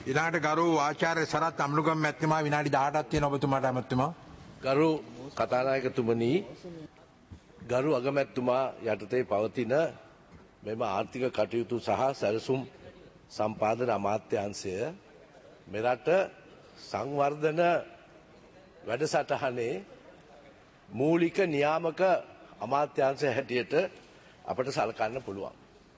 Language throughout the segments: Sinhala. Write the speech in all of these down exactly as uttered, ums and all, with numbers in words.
ඊළඟට ගරු ආචාර්ය සරත් අමනුගම මැතිතුමා විනාඩි දහඅටක් තියෙන ඔබතුමාට අමතුමා. ගරු කතානායකතුමනි, ගරු අගමැතිතුමා යටතේ පවතින මෙම ආර්ථික කටයුතු සහ සැලසුම් සම්පාදන අමාත්‍යාංශය මෙරට සංවර්ධන වැඩසටහනේ මූලික නියාමක අමාත්‍යාංශය හැටියට අපට සලකන්න පුළුවන්.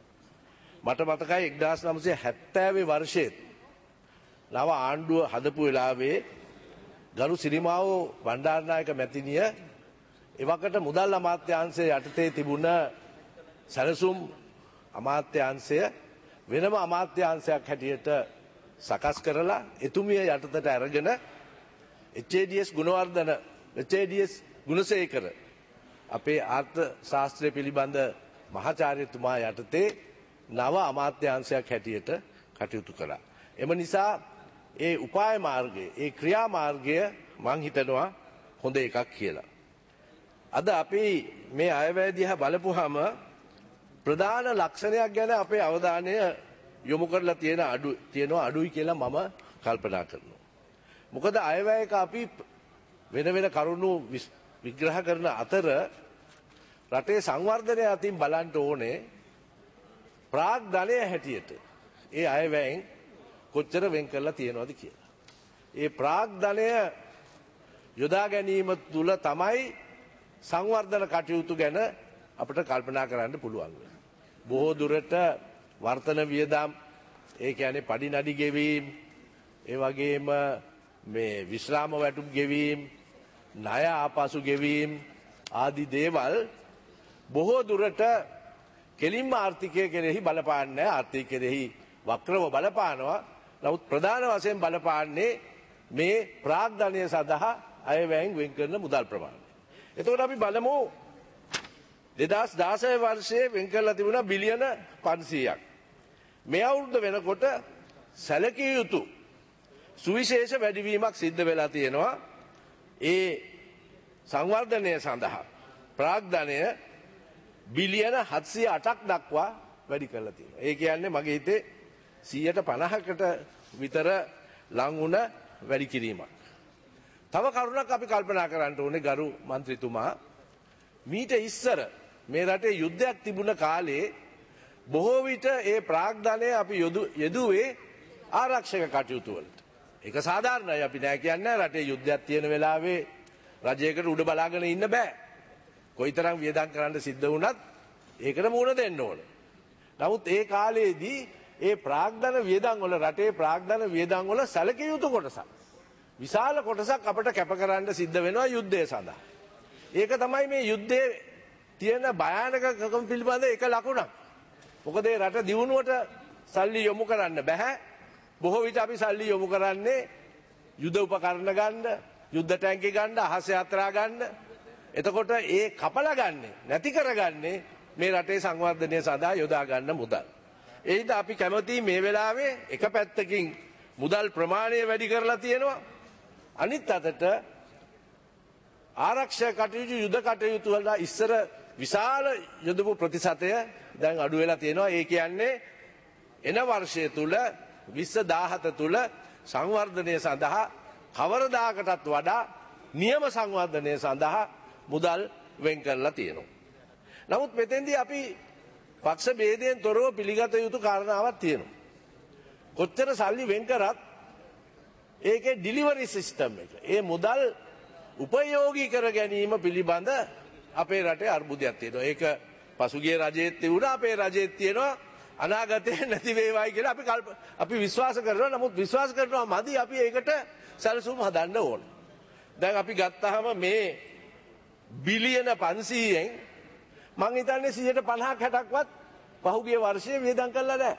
මට මතකයි එක්දාස් නවසිය හැත්තෑවේ වර්ෂයේ නව ආණ්ඩුව හදපු වෙලාවේ ගරු සිරිමාවෝ බණ්ඩාරනායක මැතිනිය එවකට මුදල් අමාත්‍යාංශය යටතේ තිබුණ සැලසුම් අමාත්‍යාංශය වෙනම අමාත්‍යාංශයක් හැටියට සකස් කරලා එතුමිය යටතට අරගෙන H A D S Gunawardena H A D S Gunasekara අපේ ආර්ථ ශාස්ත්‍රය පිළිබඳ මහාචාර්යතුමා යටතේ නව අමාත්‍යාංශයක් හැටියට කටයුතු කළා. එම නිසා ඒ උපාය මාර්ගය, ඒ ක්‍රියා මාර්ගය මං හිතනවා හොඳ එකක් කියලා. අද අපි මේ අයවැය දිහා බලපුවාම ප්‍රධාන ලක්ෂණයක් ගැන අපේ අවධානය යොමු කරලා තියෙන අඩු තියෙනවා අඩුයි කියලා මම කල්පනා කරනවා. මොකද අයවැයක අපි වෙන වෙන කරුණු විග්‍රහ කරන අතර රටේ සංවර්ධනය අතින් බලන්න ඕනේ ප්‍රාග්ධනය හැටියට ඒ අයවැයෙන් කොච්චර වෙන් කරලා තියෙනවද කියලා. ඒ ප්‍රාග්ධනය යොදා ගැනීම තුළ තමයි සංවර්ධන කටයුතු ගැන අපිට කල්පනා කරන්න පුළුවන්. බොහෝ දුරට වර්තන වියදම්, ඒ කියන්නේ පඩි නඩි ගෙවීම, ඒ වගේම මේ විශ්‍රාම වැටුප් ගෙවීම, ණය ආපසු ගෙවීම ආදී දේවල් බොහෝ දුරට කෙලින්ම ආර්ථිකය කෙරෙහි බලපාන්නේ නැහැ. ආර්ථිකය කෙරෙහි වක්‍රව බලපානවා. නමුත් ප්‍රධාන වශයෙන් බලපාන්නේ මේ ප්‍රාග්ධනය සඳහා අයවැයෙන් වෙන් කරන මුදල් ප්‍රමාණය. එතකොට අපි බලමු දෙදාස් දාසය වර්ෂයේ වෙන් කරලා තිබුණා බිලියන පන්සීයක්. මේ අවුරුද්ද වෙනකොට සැලකිය යුතු සුවිශේෂ වැඩිවීමක් සිද්ධ වෙලා තියෙනවා. ඒ සංවර්ධනය සඳහා ප්‍රාග්ධනය බිලියන හත්සිය අටක් දක්වා වැඩි කරලා තියෙනවා. ඒ කියන්නේ මගේ හිතේ සියයට පනහකට විතර ලං වුණ වැඩි කිරීමක්. තව කරුණක් අපි කල්පනා කරන්න ඕනේ ගරු මන්ත්‍රීතුමා, මීට ඉස්සර මේ රටේ යුද්ධයක් තිබුණ කාලේ බොහෝ විට ඒ ප්‍රාග්ධනය අපි යෙදුවේ ආරක්ෂක කටයුතු වලට. ඒක සාධාරණයි, අපි නෑ කියන්නේ. රටේ යුද්ධයක් තියෙන වෙලාවේ රජයකට උඩ බලාගෙන ඉන්න බෑ. කොයිතරම් වියදම් කරන්න සිද්ධ වුණත් ඒකට මුහුණ දෙන්න ඕනේ. නමුත් ඒ කාලේදී ඒ ප්‍රාග්ධන වියදම් වල රටේ ප්‍රාග්ධන වියදම් වල සැලකිය යුතු කොටසක් විශාල කොටසක් අපට කැප කරන්න සිද්ධ වෙනවා යුද්ධය සඳහා. ඒක තමයි මේ යුද්ධයේ තියෙන භයානකකම පිළිබඳ එක ලකුණක්. මොකද ඒ රට දියුණුවට සල්ලි යොමු කරන්න බෑ. බොහෝ විට අපි සල්ලි යොමු කරන්නේ යුද උපකරණ ගන්න, යුද්ධ ටැංකි ගන්න, අහස යාත්‍රා ගන්න. එතකොට ඒ කපලා ගන්නේ, නැති කරගන්නේ මේ රටේ සංවර්ධනය සඳහා යොදා ගන්න මුදල්. ඒ හින්දා අපි කැමති මේ වෙලාවේ එක පැත්තකින් මුදල් ප්‍රමාණය වැඩි කරලා තියෙනවා, අනිත් අතට ආරක්ෂක කටයුතු යුද කටයුතු වල ඉස්සර විශාල යොදපු ප්‍රතිශතය දැන් අඩු වෙලා තියෙනවා. ඒ කියන්නේ එන වර්ෂය තුල විස්ස දාහත තුල සංවර්ධනය සඳහා කවරදාකටත් වඩා නියම සංවර්ධනය සඳහා මුදල් වෙන් කරලා තියෙනවා. නමුත් මෙතෙන්දී අපි පක්ෂ ભેදයෙන් තොරව පිළිගත යුතු කාරණාවක් තියෙනවා. කොච්චර සල්ලි වෙන් කරත් ඒකේ ඩිලිවරි සිස්ටම් එක, ඒ මුදල් උපයෝගී කර ගැනීම පිළිබඳ අපේ රටේ අර්බුදයක් තියෙනවා. ඒක පසුගිය රජයේත් තිබුණා, අපේ රජයේත් තියෙනවා. අනාගතේ නැති වේවයි කියලා අපි අපි විශ්වාස කරනවා. නමුත් විශ්වාස කරනවා මදි, අපි ඒකට සැලසුම් හදන්න ඕන. දැන් අපි ගත්තාම මේ බිලියන පන්සීයෙන් මං හිතන්නේ සියයට පනහක් හැටක්වත් පහුගිය වර්ෂයේ වියදම් කළා නැහැ.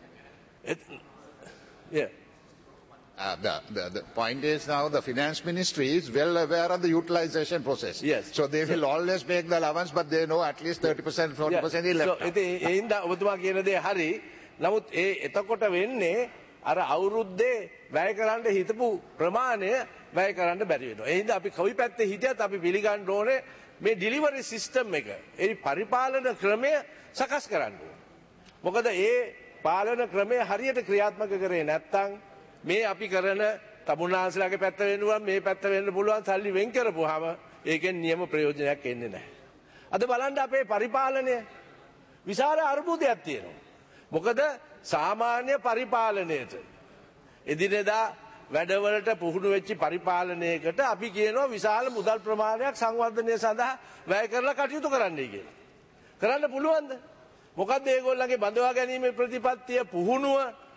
Yeah. Uh, the, the, the point is now the finance ministry is well aware of the utilization process. Yes. So they will always make the allowance, but they know at least thirty percent, forty percent is left. So ඒ හින්දා ඔබතුමා කියන දේ හරි. නමුත් ඒ එතකොට වෙන්නේ අර අවුරුද්දේ වැය කරන්න හිතපු ප්‍රමාණය වැය කරන්න බැරි වෙනවා. ඒ හින්දා අපි කොයි පැත්තේ හිටියත් අපි පිළිගන්න ඕනේ මේ ඩිලිවරි සිස්ටම් එක, ඒ පරිපාලන ක්‍රමය සකස් කරන්න ඕනේ. මොකද ඒ පාලන ක්‍රමය හරියට ක්‍රියාත්මක කරේ නැත්නම් මේ අපි කරන තමුන්නාන්සලාගේ පැත්ත වෙන්න පුළුවන් මේ පැත්ත වෙන්න පුළුවන් සල්ලි වෙන් කරපුවාම ඒකෙන් නියම ප්‍රයෝජනයක් එන්නේ නැහැ. අද බලන්න අපේ පරිපාලනය විශාල අර්බුදයක් තියෙනවා. මොකද සාමාන්‍ය පරිපාලනයට එදිනෙදා වැඩවලට පුහුණු වෙච්ච පරිපාලනයකට අපි කියනවා විශාල මුදල් ප්‍රමාණයක් සංවර්ධනය සඳහා වැය කරලා කටයුතු කරන්නයි කියලා. කරන්න පුළුවන්ද? මොකද්ද ඒගොල්ලන්ගේ බඳවා ගැනීමේ ප්‍රතිපත්තිය පුහුණුව?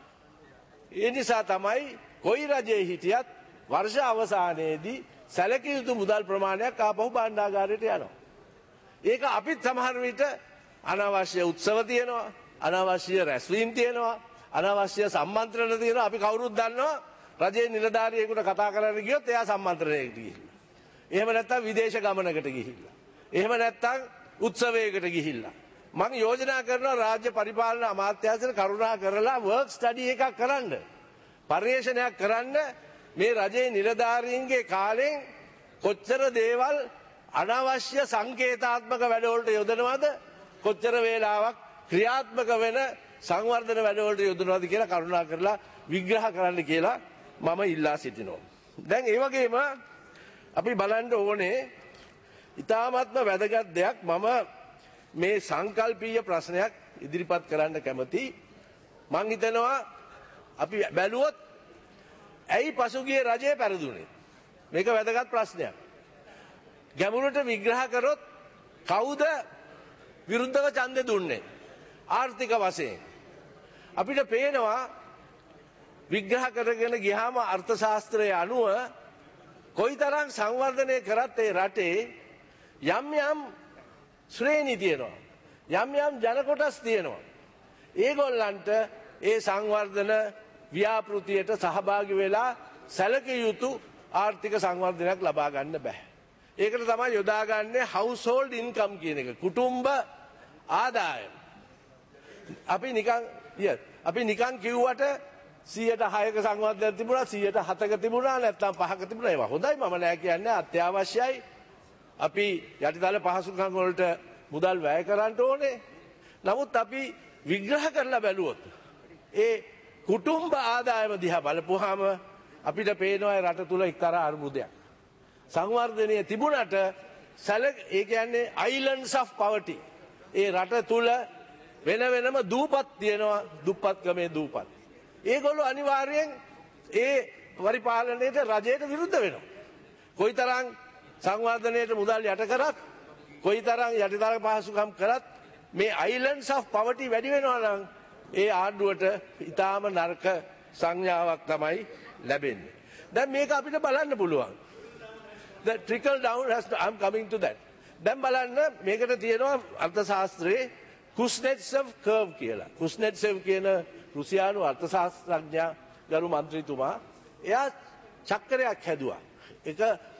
ඒ නිසා තමයි කොයි රජයේ හිටියත් වර්ෂ අවසානයේදී සැලකිය යුතු මුදල් ප්‍රමාණයක් ආපහු භාණ්ඩාගාරයට යනවා. ඒක අපිත් සමහර විට අනවශ්‍ය උත්සව තියෙනවා, අනවශ්‍ය රැස්වීම් තියෙනවා, අනවශ්‍ය සම්මන්ත්‍රණ තියෙනවා. අපි කවුරුත් දන්නවා රජයේ නිලධාරියෙකුට කතා කරන්න ගියොත් එයා සම්මන්ත්‍රණයකට ගිහිල්ලා. එහෙම නැත්නම් විදේශ ගමනකට ගිහිල්ලා. එහෙම නැත්නම් උත්සවයකට ගිහිල්ලා. මම යෝජනා කරනවා රාජ්‍ය පරිපාලන අමාත්‍යාංශයට කරුණා කරලා වර්ක් ස්ටඩි එකක් කරන්න. පර්යේෂණයක් කරන්න මේ රජයේ නිලධාරීන්ගේ කාලෙන් කොච්චර දේවල් අනවශ්‍ය සංකේතාත්මක වැඩවලට යොදනවද, කොච්චර වේලාවක් ක්‍රියාත්මක වෙන සංවර්ධන වැඩවලට යොදනවද කියලා කරුණා කරලා විග්‍රහ කරන්න කියලා මම ඉල්ලා සිටිනවා. දැන් ඒ වගේම අපි බලන්න ඕනේ ඉතාමත්ම වැදගත් දෙයක්. මම මේ සංකල්පීය ප්‍රශ්නයක් ඉදිරිපත් කරන්න කැමති. මං හිතනවා අපි බැලුවොත් ඇයි පසුගිය රජය පෙරදුනේ? මේක වැදගත් ප්‍රශ්නයක්. ගැඹුරට විග්‍රහ කරොත් කවුද විරුද්ධව ඡන්දෙ දුන්නේ? ආර්ථික වශයෙන් අපිට පේනවා විග්‍රහ කරගෙන ගියාම අර්ථශාස්ත්‍රයේ අනුව කොයිතරම් සංවර්ධනය කරත් ඒ රටේ යම් යම් ශ්‍රේණි තියෙනවා, යම් යම් ජන කොටස් තියෙනවා. ඒගොල්ලන්ට ඒ සංවර්ධන ව්‍යාපෘතියට සහභාගී වෙලා සැලකිය යුතු ආර්ථික සංවර්ධනයක් ලබා ගන්න බෑ. ඒකට තමයි යොදාගන්නේ household income කියන එක, කුටුම්බ ආදායම. අපි නිකන් yes අපි නිකන් කිව්වට සියයට හයක සංවර්ධනයක් තිබුණා, සියයට හතක තිබුණා, නැත්නම් පහක තිබුණා. ඒවා හොඳයි, මම නෑ කියන්නේ, අත්‍යවශ්‍යයි. අපි යටිතල පහසුකම් වලට මුදල් වැය කරන්න ඕනේ. නමුත් අපි විග්‍රහ කරලා බැලුවොත් ඒ කුටුම්බ ආදායම දිහා බලපුවාම අපිට පේනවා රට තුල එක්තරා අර්බුදයක්. සංවර්ධනයේ තිබුණට සැලක ඒ කියන්නේ islands of poverty. ඒ රට තුල වෙන වෙනම දූපත් තියෙනවා, දුප්පත්කමේ දූපත්. ඒගොල්ලෝ අනිවාර්යෙන් ඒ පරිපාලනයේට රජයට විරුද්ධ වෙනවා. කොයිතරම් සංවර්ධනයට මුදල් යට කරත්, කොයිතරම් යටිතල පහසුකම් කරත් මේ islands of poverty වැඩි වෙනවා නම් ඒ ආණ්ඩුවට ඉතාම නරක සංඥාවක් තමයි ලැබෙන්නේ. දැන් මේක අපිට බලන්න පුළුවන්. The trickle down has to, I'm coming to that. දැන් බලන්න මේකට තියෙනවා අර්ථශාස්ත්‍රයේ කුස්නෙට්සෙව් කර්ව් කියලා. කුස්නෙට්සෙව් කියන රුසියානු අර්ථශාස්ත්‍රඥයා ගරු මන්ත්‍රීතුමා එයා චක්‍රයක් හැදුවා. ඒක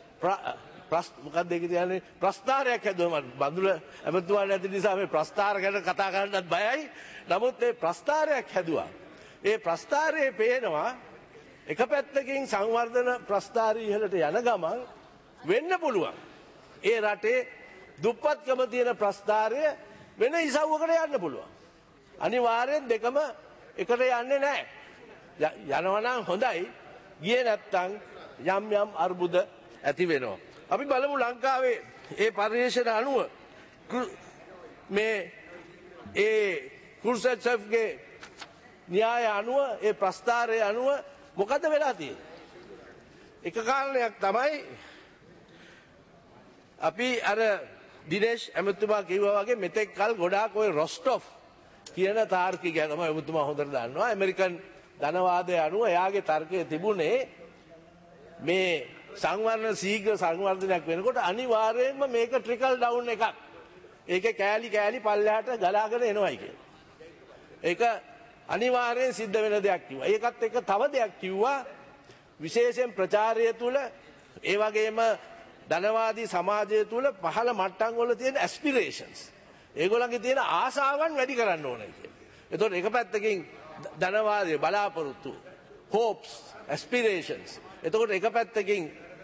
මොකක්ද ඒක කියන්නේ ප්‍රස්ථාරයක් හැදුවා. මම බඳුල ඇමතුමා නැති නිසා මේ ප්‍රස්ථාර ගැන කතා කරන්නත් බයයි. නමුත් මේ ප්‍රස්ථාරයක් හැදුවා. ඒ ප්‍රස්ථාරයේ පේනවා එක පැත්තකින් සංවර්ධන ප්‍රස්ථාරය ඉහළට යන ගමන් වෙන්න පුළුවන් ඒ රටේ දුප්පත්කම තියෙන ප්‍රස්ථාරය වෙන ඉසව්වකට යන්න පුළුවන්. අනිවාර්යෙන් දෙකම එකට යන්නේ නැහැ. යනවා නම් හොඳයි, ගියේ නැත්තම් යම් යම් අර්බුද ඇති වෙනවා. අපි බලමු ලංකාවේ ඒ පරිශ්‍රණ අනුව මේ ඒ කුර්සෙට්සෙෆ්ගේ න්‍යාය අනුව, ඒ ප්‍රස්ථාරය අනුව මොකද වෙලා තියෙන්නේ? එක කාරණයක් තමයි අපි අර දිනේෂ් ඇමතුමා කිව්වා වගේ මෙතෙක් කල් ගොඩාක් ඔය රොස්ටොෆ් කියන තාර්කිකය තමයි ඇමතුමා හොඳට දන්නවා. ඇමරිකන් ධනවාදය අනුව එයාගේ තර්කය තිබුණේ මේ සංවර්ධන ශීඝ්‍ර සංවර්ධනයක් වෙනකොට අනිවාර්යයෙන්ම මේක ට්‍රිකල් ඩවුන් එකක්. ඒකේ කෑලි කෑලි පල්ලෙහාට ගලාගෙන එනවයි කියලා. ඒක අනිවාර්යෙන් සිද්ධ වෙන දෙයක් කිව්වා. ඒකත් එක්ක තව දෙයක් කිව්වා, විශේෂයෙන් ප්‍රචාරය තුල ඒ වගේම ධනවාදී සමාජය තුල පහළ මට්ටම් වල තියෙන ඇස්පිරේෂන්ස්, ඒගොල්ලන්ගේ තියෙන ආසාවන් වැඩි කරන්න ඕනේ කියලා. එතකොට එක පැත්තකින් ධනවාදී බලාපොරොත්තු, hopes, aspirations. එතකොට එක පැත්තකින්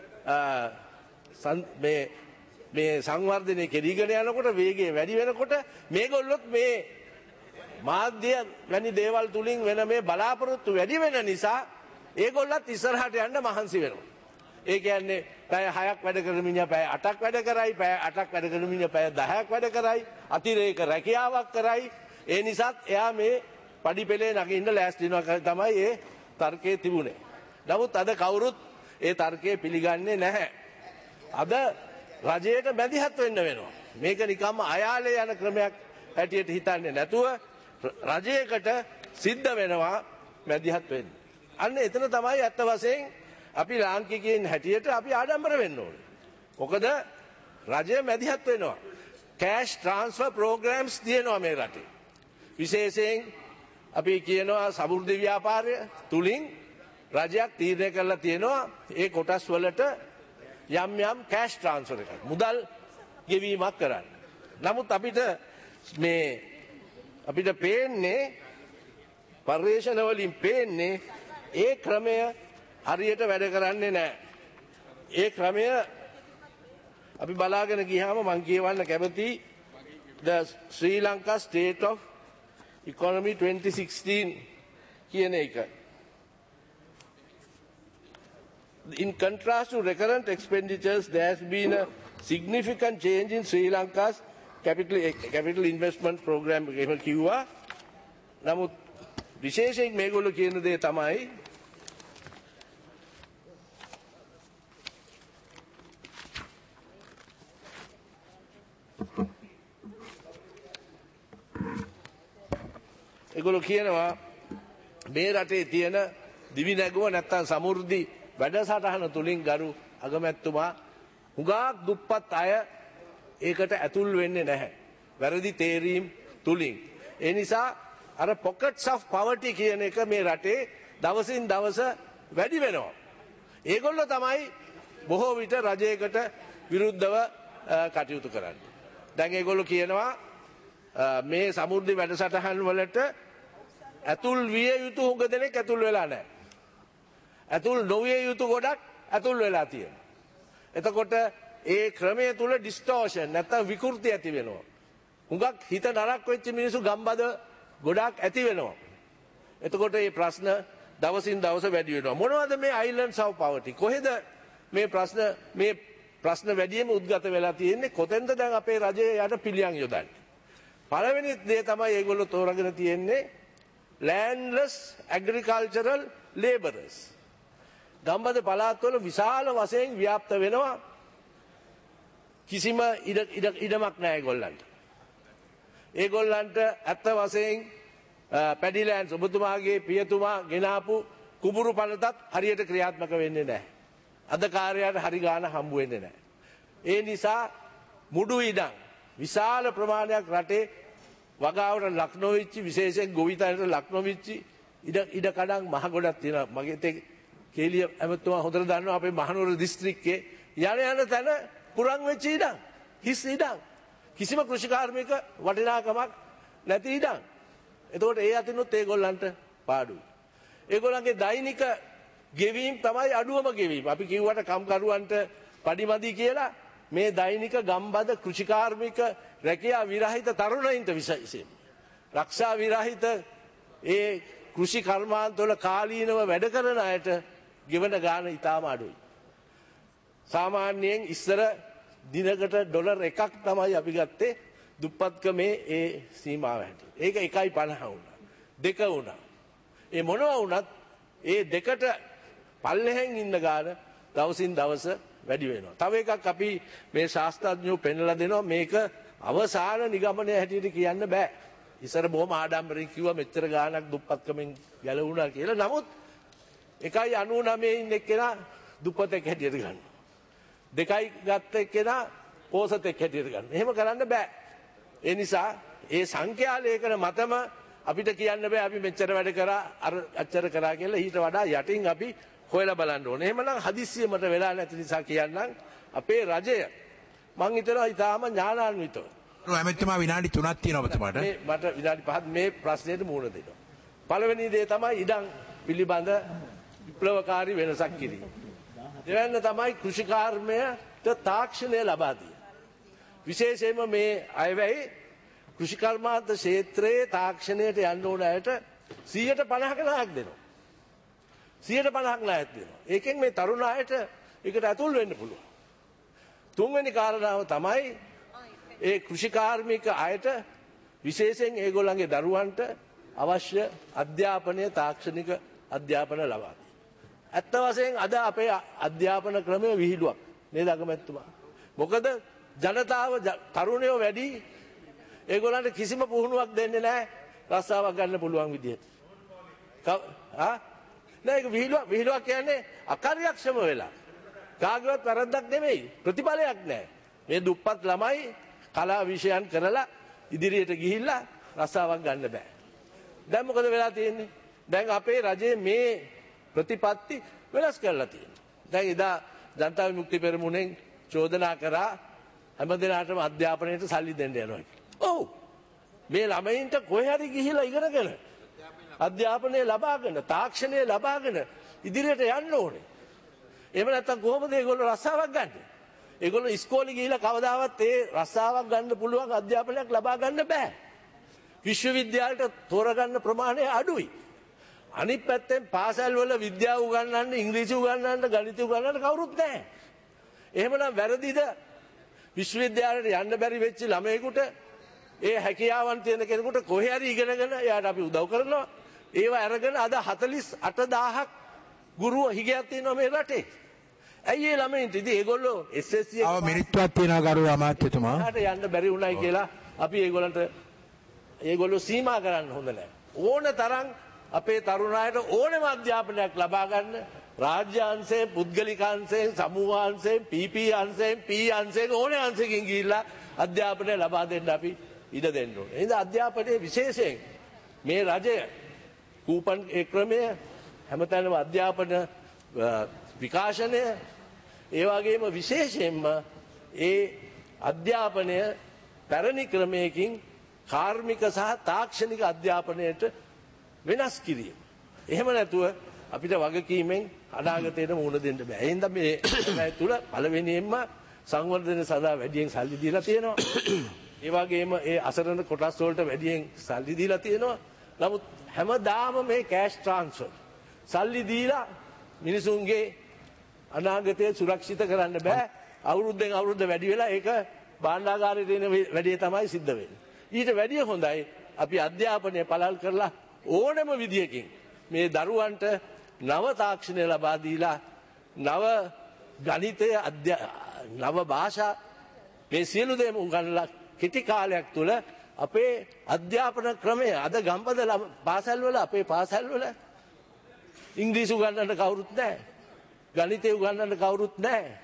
මේ මේ සංවර්ධනයේ කෙරීගෙන යනකොට වේගය වැඩි වෙනකොට මේගොල්ලොත් මේ මාධ්‍ය වැනි දේවල් තුලින් වෙන මේ බලාපොරොත්තු වැඩි වෙන නිසා ඒගොල්ලත් ඉස්සරහට යන්න මහන්සි වෙනවා. ඒ කියන්නේ පැය හයක් වැඩ කරන මිනිහා පැය අටක් වැඩ කරයි, පැය අටක් වැඩ කරන මිනිහා පැය දහයක් වැඩ කරයි, අතිරේක රැකියාවක් කරයි. ඒ නිසාත් එයා මේ පඩිපෙළේ නගින්න ලෑස්ති වෙනවා තමයි ඒ තර්කයේ තිබුණේ. නමුත් අද කවුරුත් ඒ තර්කය පිළිගන්නේ නැහැ. අද රජයට මැදිහත් වෙන්න වෙනවා. මේක නිකම්ම අයාලේ යන ක්‍රමයක් හැටියට හිතන්නේ නැතුව රජයකට සිද්ධ වෙනවා මැදිහත් වෙන්න. අන්න එතන තමයි ඇත්ත වශයෙන් අපි ලාංකිකයන් හැටියට අපි ආඩම්බර වෙන්න ඕනේ. මොකද රජය මැදිහත් වෙනවා. කෑෂ් ට්‍රාන්ස්ෆර් ප්‍රෝග්‍රෑම්ස් තියෙනවා මේ රටේ. විශේෂයෙන් අපි කියනවා සමෘද්ධි ව්‍යාපාරය තුලින් රජයක් තීරණය කරලා තියෙනවා ඒ කොටස් වලට යම් යම් කෑෂ් ට්‍රාන්ස්ෆර් එකක් මුදල් ගෙවීමක් කරන්න. නමුත් අපිට මේ අපිට පේන්නේ පර්යේෂණ වලින් පේන්නේ ඒ ක්‍රමය හරියට වැඩ කරන්නේ නැහැ. ඒ ක්‍රමය අපි බලාගෙන ගියාම මම කියවන්න කැමති the Sri Lanka State of Economy twenty sixteen කියන එක. In contrast to recurrent expenditures, there has been a significant change in Sri Lanka's capital, capital investment program. කිව්වා. නමුත් විශේෂයෙන් මේගොල්ලෝ කියන දේ තමයි ඒගොල්ලෝ කියනවා මේ රටේ තියෙන දිවි නැගුම නැත්තම් සමෘද්ධි වැඩසටහන තුලින් ගරු අගමැතිතුමා හුඟක් දුප්පත් අය ඒකට ඇතුල් වෙන්නේ නැහැ. වැරදි තේරීම් තුලින්. ඒ නිසා අර pockets of poverty කියන එක මේ රටේ දවසින් දවස වැඩි වෙනවා. ඒගොල්ලෝ තමයි බොහෝ විට රජයකට විරුද්ධව කටයුතු කරන්නේ. දැන් ඒගොල්ලෝ කියනවා මේ සමෘද්ධි වැඩසටහන් වලට ඇතුල් විය යුතු හුඟ දෙනෙක් ඇතුල් වෙලා නැහැ. ඇතුල් නොවිය යුතු ගොඩක් ඇතුල් වෙලා තියෙනවා. එතකොට ඒ ක්‍රමය තුල ඩිස්ටෝෂන් නැත්නම් විකෘති ඇති වෙනවා. හුඟක් හිත නරක වෙච්ච මිනිස්සු ගම්බද ගොඩක් ඇති වෙනවා. එතකොට මේ ප්‍රශ්න දවසින් දවස වැඩි වෙනවා. මොනවද මේ islands of poverty? කොහෙද මේ ප්‍රශ්න මේ ප්‍රශ්න වැඩියෙන්ම උද්ගත වෙලා තියෙන්නේ? කොතෙන්ද දැන් අපේ රජයේ යට පිළියම් යොදන්නේ? පළවෙනි දේ තමයි ඒගොල්ලෝ තෝරගෙන තියෙන්නේ landless agricultural labourers. ගම්බද පළාත්වල විශාල වශයෙන් ව්‍යාප්ත වෙනවා. කිසිම ඉඩ ඉඩමක් නැහැ ඒගොල්ලන්ට. ඒගොල්ලන්ට ඇත්ත වශයෙන් පැඩිලෑන්ඩ්ස් ඔබතුමාගේ පියතුමා ගෙනාපු කුඹුරු පළතත් හරියට ක්‍රියාත්මක වෙන්නේ නැහැ. අද කාර්යයට හරි ගාණ හම්බ වෙන්නේ නැහැ. ඒ නිසා මුඩු ඉඩම් විශාල ප්‍රමාණයක් රටේ වගාවට ලක් නොවිච්ච විශේෂයෙන් ගොවිතැනට ලක් නොවිච්ච ඉඩ ඉඩ කඩම් මහ ගොඩක් තියෙනවා. මගේ තේ කේලිය ඇමතුමා හොඳට දන්නවා අපේ මහනුවර දිස්ත්‍රික්කයේ යන යන තැන පුරන් වෙච්ච ඉඩම් හිස් ඉඩම් කිසිම කෘෂිකාර්මික වටිනාකමක් නැති ඉඩම්. එතකොට ඒ අතිනුත් ඒගොල්ලන්ට පාඩුයි. ඒගොල්ලන්ගේ දෛනික ගෙවීම් තමයි අඩුවම ගෙවීම. අපි කිව්වට කම්කරුවන්ට පඩිමදි කියලා මේ දෛනික ගම්බද කෘෂිකාර්මික රැකියා විරහිත තරුණයින්ට විශේෂයෙන් රක්ෂා විරහිත ඒ කෘෂි කර්මාන්තවල කාලීනව වැඩ කරන අයට ගෙවන ගාන ඉතාම අඩුයි. සාමාන්‍යයෙන් ඉස්සර දිනකට ඩොලර් එකක් තමයි අපි ගත්තේ දුප්පත්කමේ ඒ සීමාව හැටියට. ඒක එකයි පනහ වුණා. දෙක වුණා. ඒ මොනවා වුණත් ඒ දෙකට පල්ලෙහෙන් ඉන්න ගාන දවසින් දවස වැඩි වෙනවා. තව එකක් අපි මේ ශාස්ත්‍රඥයෝ පෙන්වලා දෙනවා මේක අවසාන නිගමනය හැටියට කියන්න බෑ. ඉස්සර බොහොම ආඩම්බරෙන් කිව්වා මෙච්චර ගාණක් දුප්පත්කමෙන් ගැලවුණා කියලා. නමුත් එකයි අනූ නවයේ ඉන්න එක්කෙනා දුප්පතෙක් හැටියට ගන්නවා. දෙකයි ගත්ත එක්කෙනා පෝසතෙක් හැටියට ගන්නවා. එහෙම කරන්න බෑ. ඒ නිසා ඒ සංඛ්‍යා ලේඛන මතම අපිට කියන්න බෑ අපි මෙච්චර වැඩ කරා අර අච්චර කරා කියලා. ඊට වඩා යටින් අපි හොයලා බලන්න ඕනේ. එහෙමනම් හදිස්සිය මට වෙලා නැති නිසා කියන්නම් අපේ රජය මං හිතනවා ඊටාම ඥානාන්විතව. ඇමතිතුමා විනාඩි තුනක් තියෙනවා ඔබතුමාට. මේ මට විනාඩි පහක් මේ ප්‍රශ්නෙට මුහුණ දෙනවා. පළවෙනි දේ තමයි ඉඩම් පිළිබඳ විප්ලවකාරී වෙනසක් කිරීම. දෙවැන්න තමයි කෘෂිකාර්මයට තාක්ෂණය ලබා දීම. විශේෂයෙන්ම මේ අයවැයි කෘෂිකර්මාන්ත ක්ෂේත්‍රයේ තාක්ෂණයට යන්න ඕන අයට සියයට පනහක නායක් දෙනවා. සියයට පනහක් ණයක් දෙනවා. ඒකෙන් මේ තරුණ අයට ඒකට ඇතුල් වෙන්න පුළුවන්. තුන්වෙනි කාරණාව තමයි ඒ කෘෂිකාර්මික අයට විශේෂයෙන් ඒගොල්ලන්ගේ දරුවන්ට අවශ්‍ය අධ්‍යාපනය තාක්ෂණික අධ්‍යාපන ලබා දෙන්න. ඇත්ත වශයෙන් අද අපේ අධ්‍යාපන ක්‍රමය විහිළුවක් නේද අගමැතිතුමා? මොකද ජනතාව තරුණයෝ වැඩි ඒගොල්ලන්ට කිසිම පුහුණුවක් දෙන්නේ නැහැ රස්සාවක් ගන්න පුළුවන් විදිහට. ආ නෑ ඒක විහිළුවක් විහිළුවක් කියන්නේ අකාර්යක්ෂම වෙලා. කාගේවත් වැරද්දක් නෙමෙයි ප්‍රතිඵලයක් නැහැ. මේ දුප්පත් ළමයි කලා විෂයන් කරලා ඉදිරියට ගිහිල්ලා රස්සාවක් ගන්න බෑ. දැන් මොකද වෙලා තියෙන්නේ? දැන් අපේ රජයේ මේ ප්‍රතිපත්ති වෙනස් කරලා තියෙනවා. දැන් එදා ජනතා විමුක්ති පෙරමුණෙන් චෝදනා කරා හැමදෙනාටම අධ්‍යාපනයට සල්ලි දෙන්න යනවා කියලා. ඔව්. මේ ළමයින්ට කොහේ හරි ගිහිල්ලා ඉගෙනගෙන අධ්‍යාපනය ලබාගෙන තාක්ෂණය ලබාගෙන ඉදිරියට යන්න ඕනේ. එහෙම නැත්නම් කොහොමද ඒගොල්ලෝ රස්සාවක් ගන්නෙ? ඒගොල්ලෝ ඉස්කෝලේ ගිහිල්ලා කවදාවත් ඒ රස්සාවක් ගන්න පුළුවන් අධ්‍යාපනයක් ලබා ගන්න බෑ. විශ්වවිද්‍යාලයට තෝරගන්න ප්‍රමාණය අඩුයි. අනිත් පැත්තෙන් පාසල් වල විද්‍යාව උගන්වන්න, ඉංග්‍රීසි උගන්වන්න, ගණිත උගන්වන්න කවුරුත් නැහැ. එහෙමනම් වැරදිද? විශ්වවිද්‍යාලයට යන්න බැරි වෙච්ච ළමයෙකුට ඒ හැකියාවන් තියෙන කෙනෙකුට කොහේ හරි ඉගෙනගෙන එයාට අපි උදව් කරනවා. ඒව අරගෙන අද හතළිස් අට දාහක් ගුරු හිගයක් තියෙනවා මේ රටේ. ඇයි ඒ ළමයින්ට ඉතින් ඒගොල්ලෝ එස් එස් සී අව මිනිත්තුවක් තියෙනවා ගරු අමාත්‍යතුමා. යන්න බැරි වුණයි කියලා අපි ඒගොල්ලන්ට ඒගොල්ලෝ සීමා කරන්න හොඳ නැහැ. ඕන තරම් අපේ තරුණ අයට ඕනම අධ්‍යාපනයක් ලබා ගන්න රාජ්‍ය අංශයෙන්, පුද්ගලික අංශයෙන්, සමූහ අංශයෙන්, පී පී අංශයෙන්, පී අංශයෙන් ඕනේ අංශකින් ගිහිල්ලා අධ්‍යාපනය ලබා දෙන්න අපි ඉඩ දෙන්න ඕනේ. එහෙනම් අධ්‍යාපනයේ විශේෂයෙන් මේ රජය කූපන් ඒ ක්‍රමය හැමතැනම අධ්‍යාපන විකාශනය ඒ වගේම විශේෂයෙන්ම ඒ අධ්‍යාපනය පැරණි ක්‍රමයකින් කාර්මික සහ තාක්ෂණික අධ්‍යාපනයට වෙනස් කිරීම. එහෙම නැතුව අපිට වගකීමෙන් අනාගතයට මුහුණ දෙන්න බෑ. ඒ හින්දා මේ රැය තුල පළවෙනියෙන්ම සංවර්ධන සඳහා වැඩියෙන් සල්ලි දීලා තියෙනවා. ඒ වගේම ඒ අසරණ කොටස් වලට වැඩියෙන් සල්ලි දීලා තියෙනවා. නමුත් හැමදාම මේ කෑෂ් ට්‍රාන්ස්ෆර් සල්ලි දීලා මිනිසුන්ගේ අනාගතය සුරක්ෂිත කරන්න බෑ. අවුරුද්දෙන් අවුරුද්ද වැඩි වෙලා ඒක භාණ්ඩාගාරයට එන වැඩේ තමයි සිද්ධ වෙන්නේ. ඊට වැඩිය හොඳයි අපි අධ්‍යාපනය පළල් කරලා ඕනම විදියකින් මේ දරුවන්ට නව තාක්ෂණය ලබා දීලා නව ගණිතය නව භාෂා මේ සියලු දේම උගන්වලා කෙටි කාලයක් තුළ අපේ අධ්‍යාපන ක්‍රමය අද ගම්පද පාසල් වල අපේ පාසල් වල ඉංග්‍රීසි උගන්වන්න කවුරුත් නැහැ. ගණිතය උගන්වන්න කවුරුත් නැහැ.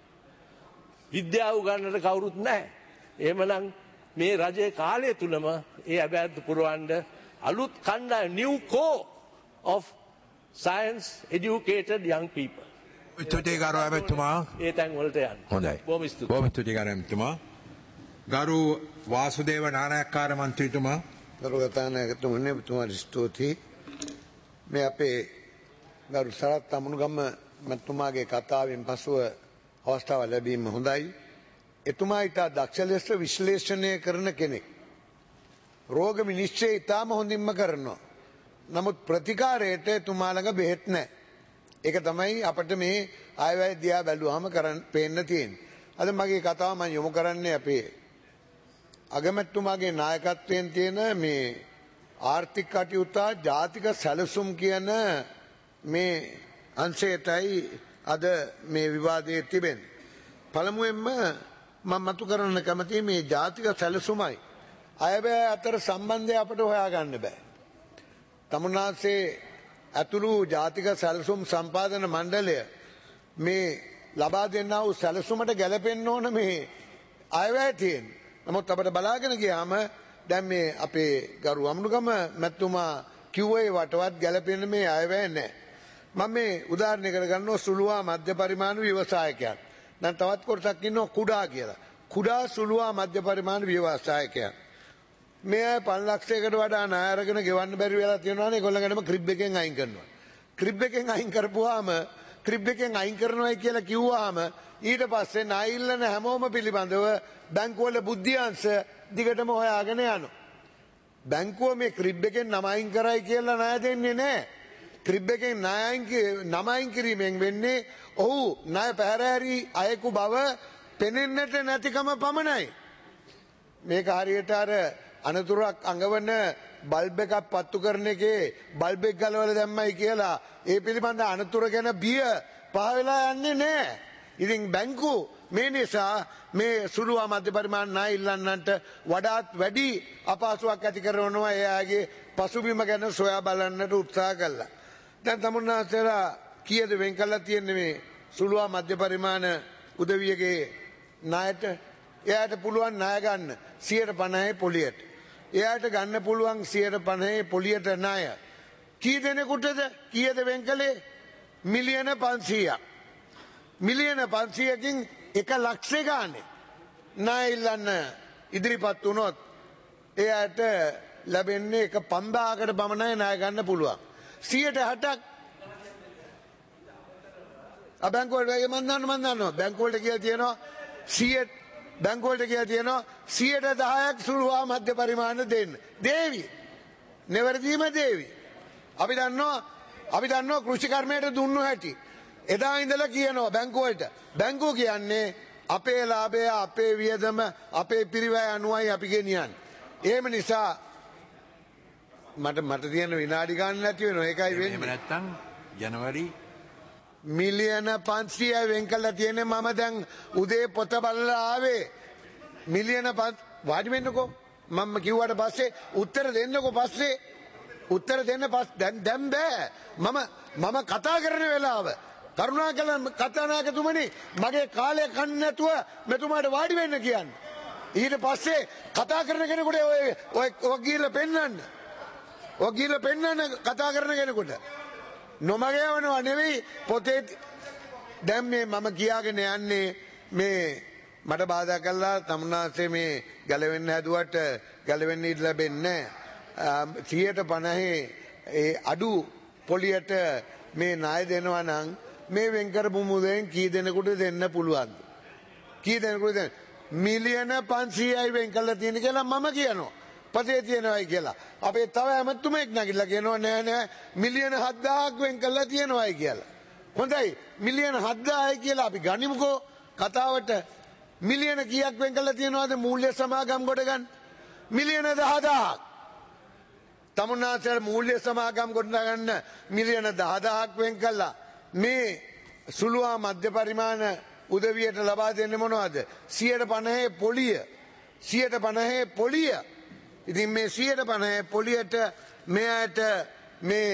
විද්‍යාව උගන්වන්න කවුරුත් නැහැ. එහෙමනම් මේ රජයේ කාලය තුලම ඒ අභ්‍යර්ථ පුරවන්න අලුත් කණ්ඩායම new core of science educated young people. ස්තුතියි ගරු අමාත්‍යතුමා. ඒ තැන් වලට යන්න. හොඳයි. බොහොම ස්තුතියි. බොහොම ස්තුතියි ගරු අමාත්‍යතුමා. ගරු වාසුදේව නානායක්කාර මන්ත්‍රීතුමා. ගරු ගතානායකතුමනි ඔබතුමාට ස්තුතියි. මේ අපේ ගරු සරත් අමුණුගම මැතිතුමාගේ කතාවෙන් පසුව අවස්ථාව ලැබීම හොඳයි. එතුමා ඉතා දක්ෂ ලෙස විශ්ලේෂණය කරන කෙනෙක්. රෝග විනිශ්චය ඉතාම හොඳින්ම කරනවා. නමුත් ප්‍රතිකාරයට එතුමා ළඟ බෙහෙත් නැහැ. ඒක තමයි අපිට මේ ආයවැය දිහා බැලුවාම කරන්න පේන්න තියෙන්නේ. අද මගේ කතාව මම යොමු කරන්නේ අපේ අගමැතිතුමාගේ නායකත්වයෙන් තියෙන මේ ආර්ථික කටයුතු ජාතික සැලසුම් කියන මේ අංශයටයි අද මේ විවාදයේ තිබෙන්නේ. පළමුවෙන්ම මම මතු කරන්න කැමතියි මේ ජාතික සැලසුමයි අයවැය අතර සම්බන්ධය අපිට හොයාගන්න බෑ. තමුන්නාන්සේ ඇතුළු ජාතික සැලසුම් සම්පාදන මණ්ඩලය මේ ලබා දෙන්නා වූ සැලසුමට ගැලපෙන්න ඕන මේ අයවැය තියෙන්නේ. නමුත් අපිට බලාගෙන ගියාම දැන් මේ අපේ ගරු අමුණුගම මැතිතුමා කිව්වේ වටවත් ගැලපෙන මේ අයවැය නැහැ. මම මේ උදාහරණයකට ගන්නවා සුළුවා මධ්‍ය පරිමාණ ව්‍යවසායකයන්. දැන් තවත් කොටසක් ඉන්නවා කුඩා කියලා. කුඩා සුළුවා මධ්‍ය පරිමාණ ව්‍යවසායකයන්. මේ පන්ලක්ෂයකට වඩා ණය අරගෙන ගෙවන්න බැරි වෙලා තියෙනවානේ. ඒගොල්ලන්ගටම ක්‍රිබ් එකෙන් අයින් කරනවා. ක්‍රිබ් එකෙන් අයින් කරපුවාම ක්‍රිබ් එකෙන් අයින් කරනවායි කියලා කිව්වහම ඊට පස්සේ ණය ඉල්ලන හැමෝම පිළිබඳව බැංකුවල බුද්ධියංශ දිගටම හොයාගෙන යනවා. බැංකුව මේ ක්‍රිබ් එකෙන් නම අයින් කරයි කියලා ණය දෙන්නේ නැහැ. ක්‍රිබ් එකෙන් නමයින් කිරීමෙන් වෙන්නේ ඔහු ණය පැහැරහැරි අයෙකු බව පෙනෙන්නට නැතිකම පමණයි. මේක හරියට අර අනතුරක් අඟවන බල්බ් එකක් පත්තු කරන එකේ බල්බ් එක ගලවලා දැම්මයි කියලා ඒ පිළිබඳ අනතුර ගැන බිය පහ වෙලා යන්නේ නැහැ. ඉතින් බැංකු මේ නිසා මේ සුළු මධ්‍ය පරිමාණ ණය ඉල්ලන්නන්ට වඩාත් වැඩි අපහසුයක් ඇති කරනවා එයාගේ පසුබිම ගැන සොයා බලන්නට උත්සාහ කළා. දැන් තමුන්නාසලා කීයද වෙන් කළා තියෙන්නේ මේ සුළු මධ්‍ය පරිමාණ උදවියගේ ණයට? එයාට පුළුවන් ණය ගන්න සියයට පනහේ පොලියට. එයාට ගන්න පුළුවන් සියයට පනහේ පොලියට ණය. කී දෙනෙකුටද කීයද වෙන් කළේ? මිලියන පන්සීයක්. මිලියන පන්සීයකින් එක ලක්ෂය ගානේ ණය ඉල්ලන්න ඉදිරිපත් වුණොත් එයාට ලැබෙන්නේ එක පන්දාහකට පමණයි ණය ගන්න පුළුවන්. සියයට හැටක් බැංකුවලට මන් දන්න මන් දන්නවා බැංකුවලට කියලා තියෙනවා සියයට බැංකුවලට කියලා තියෙනවා සියයට දහයක් සුළු හා මධ්‍ය පරිමාණ දෙන්න. දේවි. නිවැරදිම දේවි. අපි දන්නවා අපි දන්නවා කෘෂිකර්මයට දුන්නු හැටි. එදා ඉඳලා කියනවා බැංකුවලට. බැංකුව කියන්නේ අපේ ලාභය අපේ වියදම අපේ පිරිවැය අනුවයි අපි ගෙනියන්නේ. එහෙම නිසා මට මට තියෙන විනාඩි ගන්න නැති වෙනවා. ඒකයි වෙන්නේ. එහෙම නැත්තම් ජනවාරි මිලියන පන්සීයයි වෙන් කළා තියෙන්නේ. මම දැන් උදේ පොත බලලා ආවේ මිලියන වාඩි වෙන්නකෝ. මම කිව්වට පස්සේ උත්තර දෙන්නකෝ පස්සේ උත්තර දෙන්න පස් දැන් දැන් බෑ. මම මම කතා කරන වෙලාව කරුණාකර කතානායකතුමනි මගේ කාලය කන්න නැතුව මෙතුමාට වාඩි වෙන්න කියන්නේ. ඊට පස්සේ කතා කරන කෙනෙකුට ඔය ඔය ඔය ගිහලා පෙන්නන්න. ඔය ගිහලා පෙන්නන්න කතා කරන කෙනෙකුට. නොමග යවනවා නෙවෙයි පොතේ දැන් මේ මම කියාගෙන යන්නේ මේ මට බාධා කළා තමුන්නාසේ මේ ගැලවෙන්න හැදුවට ගැලවෙන්න ඉඩ ලැබෙන්නේ නැහැ. සියයට පනහේ ඒ අඩු පොලියට මේ ණය දෙනවා නම් මේ වෙන් කරපු මුදලෙන් කී දෙනෙකුට දෙන්න පුළුවන්ද? කී දෙනෙකුට දෙන්න? මිලියන පන්සීයයි වෙන් කළා තියෙන කියලා මම කියනවා. පතේ තියෙනවායි කියලා. අපේ තව ඇමතුමෙක් නැගිටලා කියනවා නෑ නෑ මිලියන හත්දාහක් වෙන් කළා තියෙනවායි කියලා. හොඳයි මිලියන හත්දාහයි කියලා අපි ගනිමුකෝ කතාවට. මිලියන කීයක් වෙන් කළා තියෙනවද මූල්‍ය සමාගම් කොට ගන්න? මිලියන දහදාහක්. තමුන්නාසල මූල්‍ය සමාගම් කොට ගන්න මිලියන දහදාහක් වෙන් කළා. මේ සුළු හා මධ්‍ය පරිමාණ උදවියට ලබා දෙන්නේ මොනවද? සියයට පනහේ පොලිය. සියයට පනහේ පොලිය. ඉතින් මේ සියයට පනහේ පොලියට මෙයට මේ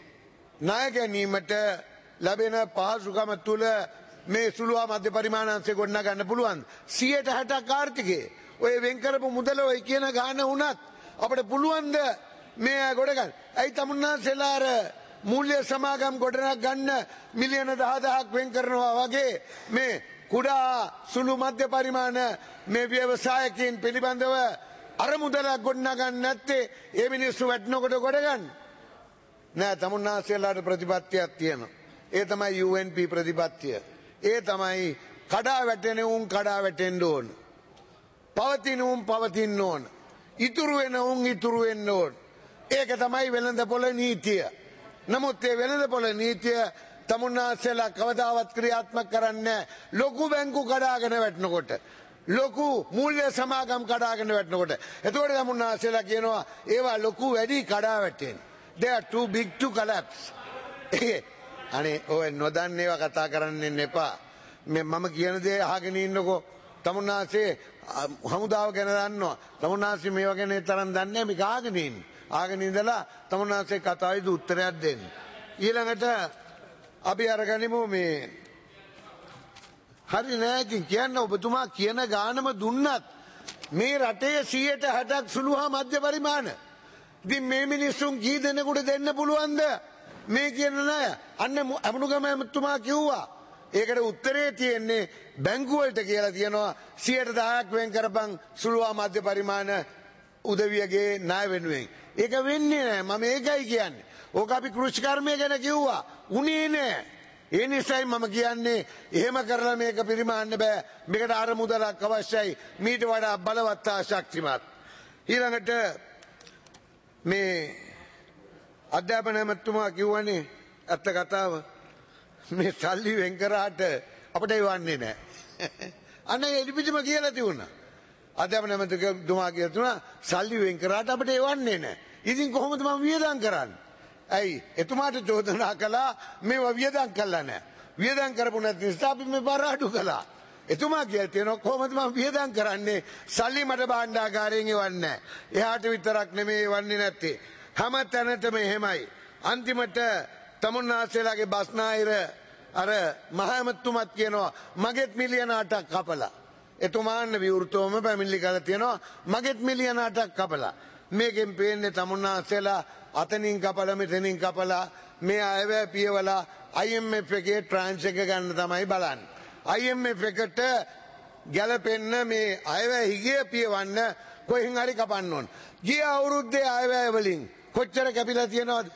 ණය ගැනීමට ලැබෙන පහසුකම තුල මේ සුළු හා මධ්‍ය පරිමාණ අංශය ගොඩනගා ගන්න පුළුවන්. සියයට හැටක් ආර්ථිකයේ ඔය වෙන් කරපු මුදල ඔය කියන ගාන වුණත් අපිට පුළුවන් ද මේ ගොඩ ගන්න? ඇයි තමුන්නාන්සලා අර මූල්‍ය සමාගම් ගොඩනගා ගන්න මිලියන දහදාහක් වෙන් කරනවා වගේ මේ කුඩා සුළු මධ්‍ය පරිමාණ මේ ව්‍යවසායකින් පිළිබඳව අර මුදලක් ගොඩනගා ගන්න නැත්තේ ඒ මිනිස්සු වටනකොට ගොඩ ගන්න නෑ. තමුන්නාන්සලාට ප්‍රතිපත්තියක් තියෙනවා. ඒ තමයි යූ එන් පී ප්‍රතිපත්තිය. ඒ තමයි කඩා වැටෙන උන් කඩා වැටෙන්න ඕන. පවතින උන් පවතින්න ඕන. ඉතුරු වෙන උන් ඉතුරු වෙන්න ඕන. ඒක තමයි වෙළඳපොළ නීතිය. නමුත් ඒ වෙළඳපොළ නීතිය තමුන්නාන්සලා කවදාවත් ක්‍රියාත්මක කරන්නේ ලොකු බැංකු කඩාගෙන වැටෙනකොට. ලොකු මූල්‍ය සමාගම් කඩාගෙන වැටෙනකොට. එතකොට තමුන්නාන්සලා කියනවා ඒවා ලොකු වැඩි කඩා වැටෙන. They are too big to collapse. අනේ ඔය නොදන්න ඒවා කතා කරන්න එපා. මේ මම කියන දේ අහගෙන ඉන්නකෝ. තමුන්නාන්සේ හමුදාව ගැන දන්නවා. තමුන්නාන්සේ මේවා ගැන තරම් දන්නේ නැහැ. මේක ආගෙන ඉන්නේ. ආගෙන ඉඳලා තමුන්නාන්සේ කතාවේදී උත්තරයක් දෙන්න. ඊළඟට අපි අරගනිමු මේ හරි නෑ ඉතින් කියන්න ඔබතුමා කියන ගානම දුන්නත් මේ රටේ සියයට හැටක් සුළු හා මධ්‍ය පරිමාණ. ඉතින් මේ මිනිස්සුන් කී දෙනෙකුට දෙන්න පුළුවන්ද මේ කියන නෑ? අන්න අමුණුගම එතුමා කිව්වා. ඒකට උත්තරේ තියෙන්නේ බැංකු වලට කියලා තියෙනවා සියයට දහයක් වෙන් කරපන් සුළු හා මධ්‍ය පරිමාණ උදවියගේ ණය වෙනුවෙන්. ඒක වෙන්නේ නෑ. මම ඒකයි කියන්නේ. ඕක අපි කෘෂිකර්මය ගැන කිව්වා. උනේ නෑ. ඒ නිසායි මම කියන්නේ එහෙම කරලා මේක පරිමාන්න බෑ. මේකට අර මුදලක් අවශ්‍යයි. මීට වඩා බලවත් ශක්තිමත්. ඊළඟට මේ අධ්‍යාපන ඇමතුමා කිව්වනේ ඇත්ත කතාව මේ සල්ලි වෙන් කරාට අපිට එවන්නේ නැහැ. අන්න එලිපිටම කියලා තියුණා. අධ්‍යාපන ඇමතුමා කියලා තියුණා සල්ලි වෙන් කරාට අපිට එවන්නේ නැහැ. ඉතින් කොහොමද මම වියදම් කරන්නේ? ඇයි එතුමාට චෝදනා කළා මේවා වියදම් කළා නැහැ. වියදම් කරපු නැති නිසා අපි මේ බර අඩු කළා. එතුමා කියලා තියෙනවා කොහොමද මම වියදම් කරන්නේ? සල්ලි මට භාණ්ඩාගාරයෙන් එවන්නේ නැහැ. එහාට විතරක් නෙමෙයි එවන්නේ නැත්තේ. හැම තැනටම එහෙමයි. අන්තිමට තමුන්නාසේලාගේ බස්නාහිර අර මහමතුමත් කියනවා මගෙත් මිලියන අටක් කපලා. එතුමාන්න විවෘතවම පැමිණිලි කරලා තියෙනවා මගෙත් මිලියන අටක් කපලා. මේකෙන් පේන්නේ තමුන්නාසේලා අතනින් කපලා මෙතනින් කපලා මේ අයවැය පියවලා I M F එකේ ට්‍රාන්ස් එක ගන්න තමයි බලන්නේ. I M F එකට ගැලපෙන්න මේ අයවැය හිගිය පියවන්න කොහෙන් හරි කපන්න ඕන. ගිය අවුරුද්දේ අයවැය වලින් කොච්චර කැපිලා තියෙනවද?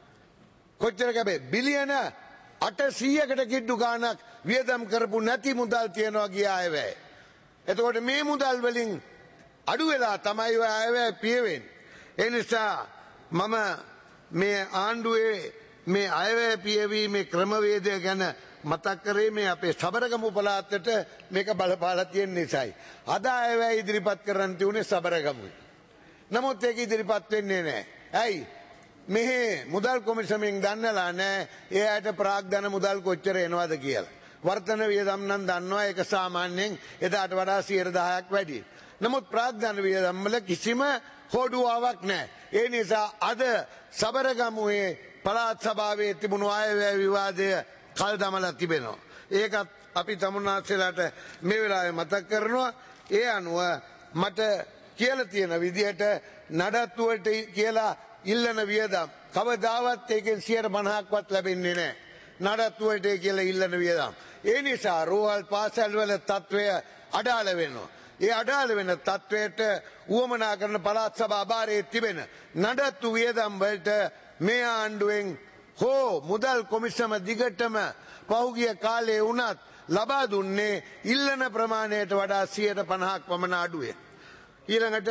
කොච්චර කැපේ? බිලියන අටසීයකට කිඩ්ඩු ගාණක් වියදම් කරපු නැති මුදල් තියෙනවා ගිය අයවැය. එතකොට මේ මුදල් වලින් අඩු වෙලා තමයි ඔය අයවැය පියවෙන්නේ. ඒ නිසා මම මේ ආණ්ඩුවේ මේ අයවැය පියවීමේ ක්‍රමවේදය ගැන මතක් කරේ මේ අපේ සබරගමු පළාතට මේක බලපාලා තියෙන නිසායි. අද අයවැය ඉදිරිපත් කරන්න තියුනේ සබරගමුයි. නමුත් ඒක ඉදිරිපත් වෙන්නේ නැහැ. ඇයි? මෙහි මුදල් කොමිසමෙන් දන්නලා නැහැ ඒ අයට ප්‍රාග්ධන මුදල් කොච්චර එනවද කියලා. වර්තන වියදම් නම් දන්නවා ඒක සාමාන්‍යයෙන් එදාට වඩා සියයට දහයක් වැඩි. නමුත් ප්‍රාග්ධන වියදම් වල කිසිම හොඩුවාවක් නැහැ. ඒ නිසා අද සබරගමුවේ පළාත් සභාවේ තිබුණු අයවැය විවාදය කල් දමලා තිබෙනවා. ඒකත් අපි තමුන්නාසේලාට මේ වෙලාවේ මතක් කරනවා. ඒ අනුව මට කියලා තියෙන විදිහට නඩත්තුවට කියලා ඉල්ලන වියදම් කවදාවත් ඒකෙන් සියයට පනහක්වත් ලැබෙන්නේ නැහැ. නඩත්තුවට කියලා ඉල්ලන වියදම්. ඒ නිසා රෝහල් පාසල් වල තත්වය අඩාල වෙනවා. ඒ අඩාල වෙන තත්වයට උවමනා කරන පළාත් සභා භාරයේ තිබෙන නඩත්තු වියදම් වලට මේ ආණ්ඩුවෙන් හෝ මුදල් කොමිසම දිගටම පහුගිය කාලේ වුණත් ලබා දුන්නේ ඉල්ලන ප්‍රමාණයට වඩා සියයට පනහක් පමණ අඩුවේ. ඊළඟට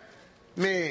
මේ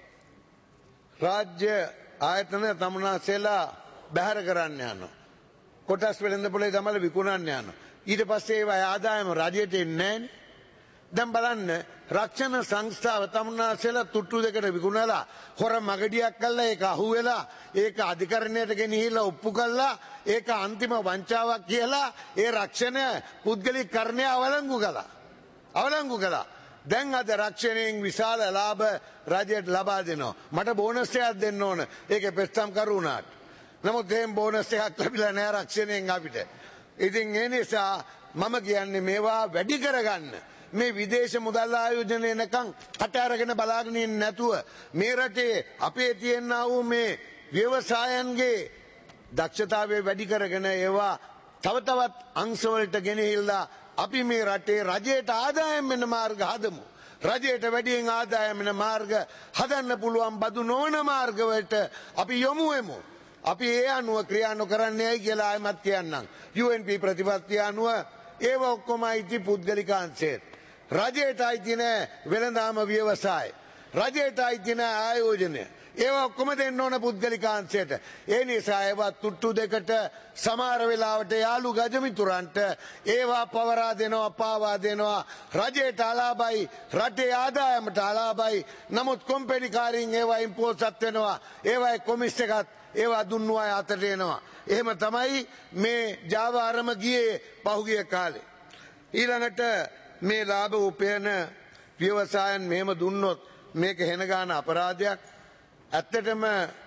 රාජ්‍ය ආයතන තමුන්නාසේලා බැහැර කරන්න යනවා. කොටස් වෙළඳ පොලේ තමල විකුණන්න යනවා. ඊට පස්සේ ඒවා ආදායම රජයට එන්නේ නැහැ. දැන් බලන්න රක්ෂණ සංස්ථාව තමුන්නාසේලා තුට්ටු දෙකට විකුණලා හොර මගඩියක් කළා ඒක අහුවෙලා ඒක අධිකරණයට ගෙනහිලා ඔප්පු කළා ඒක අන්තිම වංචාවක් කියලා ඒ රක්ෂණ පුද්ගලික කරණය අවලංගු කළා. අවලංගු කළා. දැන් අද රක්ෂණයෙන් විශාල ලාභ රජයට ලබා දෙනවා. මට බෝනස් එකක් දෙන්න ඕන. ඒකේ පෙත්තම් කරුණාට. නමුත් එහෙම බෝනස් එකක් ලැබිලා නැහැ රක්ෂණයෙන් අපිට. ඉතින් ඒ නිසා මම කියන්නේ මේවා වැඩි කරගන්න. මේ විදේශ මුදල් ආයෝජන එනකන් කට අරගෙන බලාගෙන ඉන්නේ නැතුව මේ රටේ අපේ තියෙනා වූ මේ ව්‍යවසායන්ගේ දක්ෂතාවය වැඩි කරගෙන ඒවා තව තවත් අංශවලට ගෙනහිල්ලා අපි මේ රටේ රජයට ආදායම් වෙන මාර්ග හදමු. රජයට වැඩියෙන් ආදායම් වෙන මාර්ග හදන්න පුළුවන් බදු නොවන මාර්ග වලට අපි යොමු වෙමු. අපි ඒ අනුව ක්‍රියා නොකරන්නේයි කියලා ආයමත් කියන්නම්. U N P ප්‍රතිපත්තිය අනුව ඒව ඔක්කොම අයිති පුද්ගලික අංශයට. රජයට අයිති නෑ වෙළඳාම ව්‍යවසාය. රජයට අයිති නෑ ආයෝජනය. ඒවා ඔක්කොම දෙන්න ඕන පුද්ගලිකාංශයට. ඒ නිසා ඒවා තුට්ටු දෙකට සමහර වෙලාවට යාළු ගජමිතුරන්ට ඒවා පවරා දෙනවා පාවා දෙනවා රජයට අලාභයි රටේ ආදායමට අලාභයි. නමුත් කොම්පැනිකාරින් ඒවා ඉම්පෝසත් වෙනවා. ඒවායි කොමිස් එකත් ඒවා දුන්නු අය අතට එනවා. එහෙම තමයි මේ ජාවා අරම ගියේ පහුගිය කාලේ. ඊළඟට මේ ලාභ උපයන ව්‍යවසායන් මෙහෙම දුන්නොත් මේක හෙන ගන්න අපරාධයක්. ඇත්තටම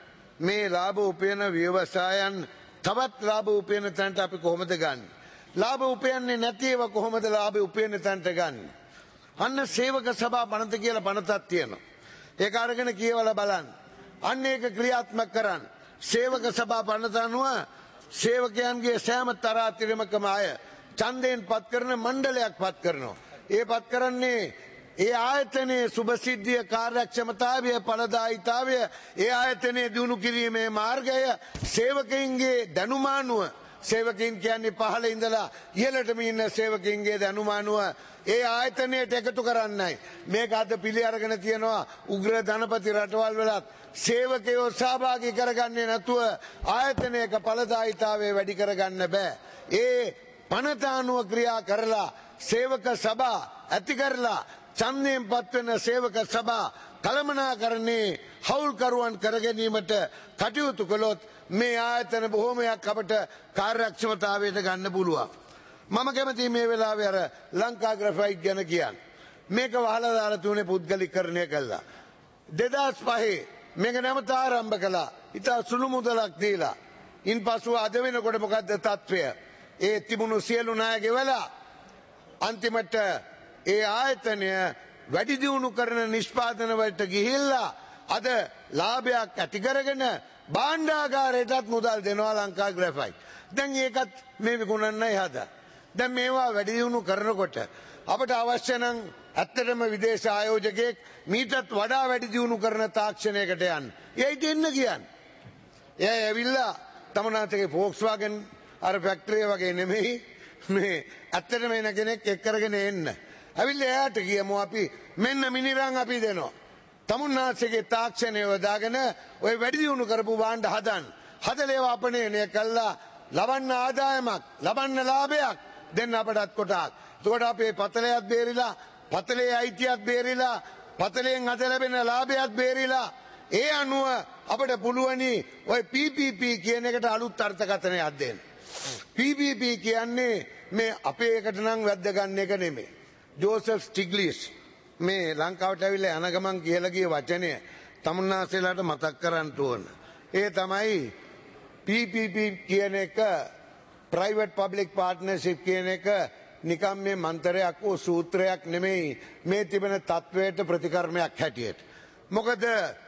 මේ ලාභ උපයන ව්‍යවසායන් තවත් ලාභ උපයන තැනට අපි කොහොමද ගන්නේ? ලාභ උපයන්නේ නැති ඒවා කොහොමද ලාභ උපයන තැනට ගන්නේ? අන්න සේවක සභා පනත කියලා පනතක් තියෙනවා. ඒක අරගෙන කියවලා බලන්න. අන්න ඒක ක්‍රියාත්මක කරන්න. සේවක සභා පනත අනුව සේවකයන්ගේ සෑම තරාතිරමකම අය ඡන්දයෙන් පත් කරන මණ්ඩලයක් පත් කරනවා. ඒ පත් කරන්නේ ඒ ආයතනයේ සුභසිද්ධිය කාර්යක්ෂමතාවය ඵලදායීතාවය ඒ ආයතනයේ දිනු කිරීමේ මාර්ගය සේවකයින්ගේ දැනුමානුව සේවකීන් කියන්නේ පහළ ඉඳලා ඉහළටම ඉන්න සේවකීන්ගේ දැනුම අනුව ඒ ආයතනයට එකතු කරන්නයි. මේක අද පිළි අරගෙන තියෙනවා උග්‍ර ධනපති රටවල් වලත් සේවකයෝ සහභාගී කරගන්නේ නැතුව ආයතනයක ඵලදායීතාවය වැඩි කරගන්න බෑ. ඒ පනත අනුව ක්‍රියා කරලා සේවක සභා ඇති කරලා ඡන්දයෙන් පත්වෙන සේවක සභා කළමනාකරණේ හවුල්කරුවන් කර ගැනීමට කටයුතු කළොත් මේ ආයතන බොහෝමයක් අපට කාර්යක්ෂමතාවයට ගන්න පුළුවන්. මම කැමති මේ වෙලාවේ අර ලංකා ග්‍රැෆයිට් ගැන කියන්න. මේක වහලා දාලා තුනේ පුද්ගලිකරණය කළා. දෙදහස් පහේ මේක නැවත ආරම්භ කළා. ඉතා සුළු මුදලක් දීලා. ඉන්පසු අද වෙනකොට මොකද්ද තත්ත්වය? ඒ තිබුණු සියලු ණය ගෙවලා අන්තිමට ඒ ආයතනය වැඩි දියුණු කරන නිෂ්පාදන වලට ගිහිල්ලා අද ලාභයක් ඇති කරගෙන භාණ්ඩාගාරයටත් මුදල් දෙනවා ලංකා ග්‍රැෆයිට්. දැන් ඒකත් මේ විකුණන්නයි හදා. දැන් මේවා වැඩි දියුණු කරනකොට අපට අවශ්‍ය නම් ඇත්තටම විදේශ ආයෝජකයෙක් මීටත් වඩා වැඩි දියුණු කරන තාක්ෂණයකට යන්න. ඒයිට එන්න කියන්නේ. එයා ඇවිල්ලා තමනාතගේ ෆෝක්ස්වාගන් අර ෆැක්ටරිය වගේ නෙමෙයි මේ ඇත්තටම එන කෙනෙක් එක් කරගෙන එන්න. ඇවිල්ලා එයාට කියමු අපි මෙන්න මිනිරන් අපි දෙනවා. තමුන්නාසේගේ තාක්ෂණය යොදාගෙන ඔය වැඩි දියුණු කරපු භාණ්ඩ හදන්න. හදලා ඒවා අපනයනය කළා ලබන්න ආදායමක් ලබන්න ලාභයක් දෙන්න අපටත් කොටක්. එතකොට අපේ පතලයත් බේරිලා පතලේ අයිතියත් බේරිලා පතලෙන් අද ලැබෙන ලාභයත් බේරිලා ඒ අනුව අපිට පුළුවනි ඔය පී පී පී කියන එකට අලුත් අර්ථකථනයක් දෙන්න. පී පී පී කියන්නේ මේ අපේ එකට නම් වැද්ද ගන්න එක නෙමෙයි. ජෝසප් ස්ටිග්ලිස් මේ ලංකාවට ඇවිල්ලා යන ගමන් කියලා ගිය වචනය තමුන්නාසෙලාට මතක් කරන්න ඕන. ඒ තමයි පී පී පී කියන එක ප්‍රයිවට් පබ්ලික් පාර්ට්නර්ෂිප් කියන එක නිකම් මේ මන්තරයක් හෝ සූත්‍රයක් නෙමෙයි මේ තිබෙන තත්වයට ප්‍රතිකර්මයක් හැටියට. මොකද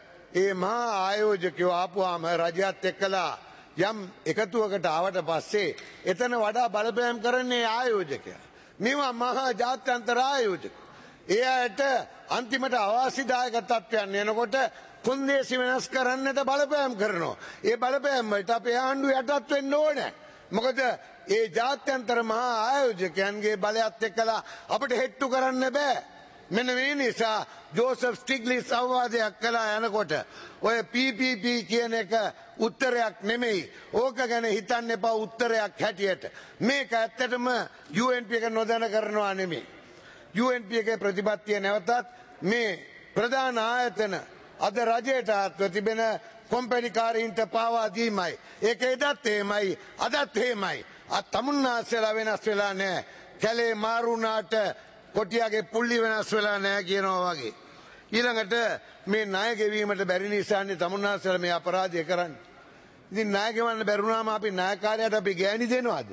ඒ මහා ආයෝජකයෝ ආපුවාම රජයත් එක්කලා යම් එකතුවකට ආවට පස්සේ එතන වඩා බලපෑම් කරන්නේ ආයෝජකයා. මේවා මහා ජාත්‍යන්තර ආයෝජක. එයාට අන්තිමට අවාසිදායක තත්ත්වයන් එනකොට කොන්දේසි වෙනස් කරන්නට බලපෑම් කරනවා. ඒ බලපෑම් වලට අපේ ආණ්ඩුව යටත් වෙන්න ඕනේ. මොකද ඒ ජාත්‍යන්තර මහා ආයෝජකයන්ගේ බලයත් එක්කලා අපිට හෙට්ටු කරන්න බෑ. මෙන්න මේ නිසා ජෝසප් ස්ටිග්ලිස් අවවාදයක් කළා යනකොට ඔය පී පී පී කියන එක උත්තරයක් නෙමෙයි. ඕක ගැන හිතන්න එපා උත්තරයක් හැටියට. මේක ඇත්තටම යූ එන් පී එක නොදැන කරනවා නෙමෙයි. යූ එන් පී එකේ ප්‍රතිපත්තිය නැවතත් මේ ප්‍රධාන ආයතන අද රජයට අත්ව තිබෙන කොම්පැනිකාරීන්ට පාවා දීමයි. ඒක එදත් එහෙමයි අදත් එහෙමයි. අත් තමුන්නාසෙලා වෙනස් වෙලා නැහැ. කැලේ මාරුණාට කොටියාගේ පුල්ලි වෙනස් වෙලා නැහැ කියනවා වගේ. ඊළඟට මේ ණය ගෙවීමට බැරි නිසානේ තමුන්නාසෙලා මේ අපරාධය කරන්නේ. ඉතින් ණය ගෙවන්න බැරි වුණාම අපි ණයකාරයාට අපි ගෑණි දෙනවද?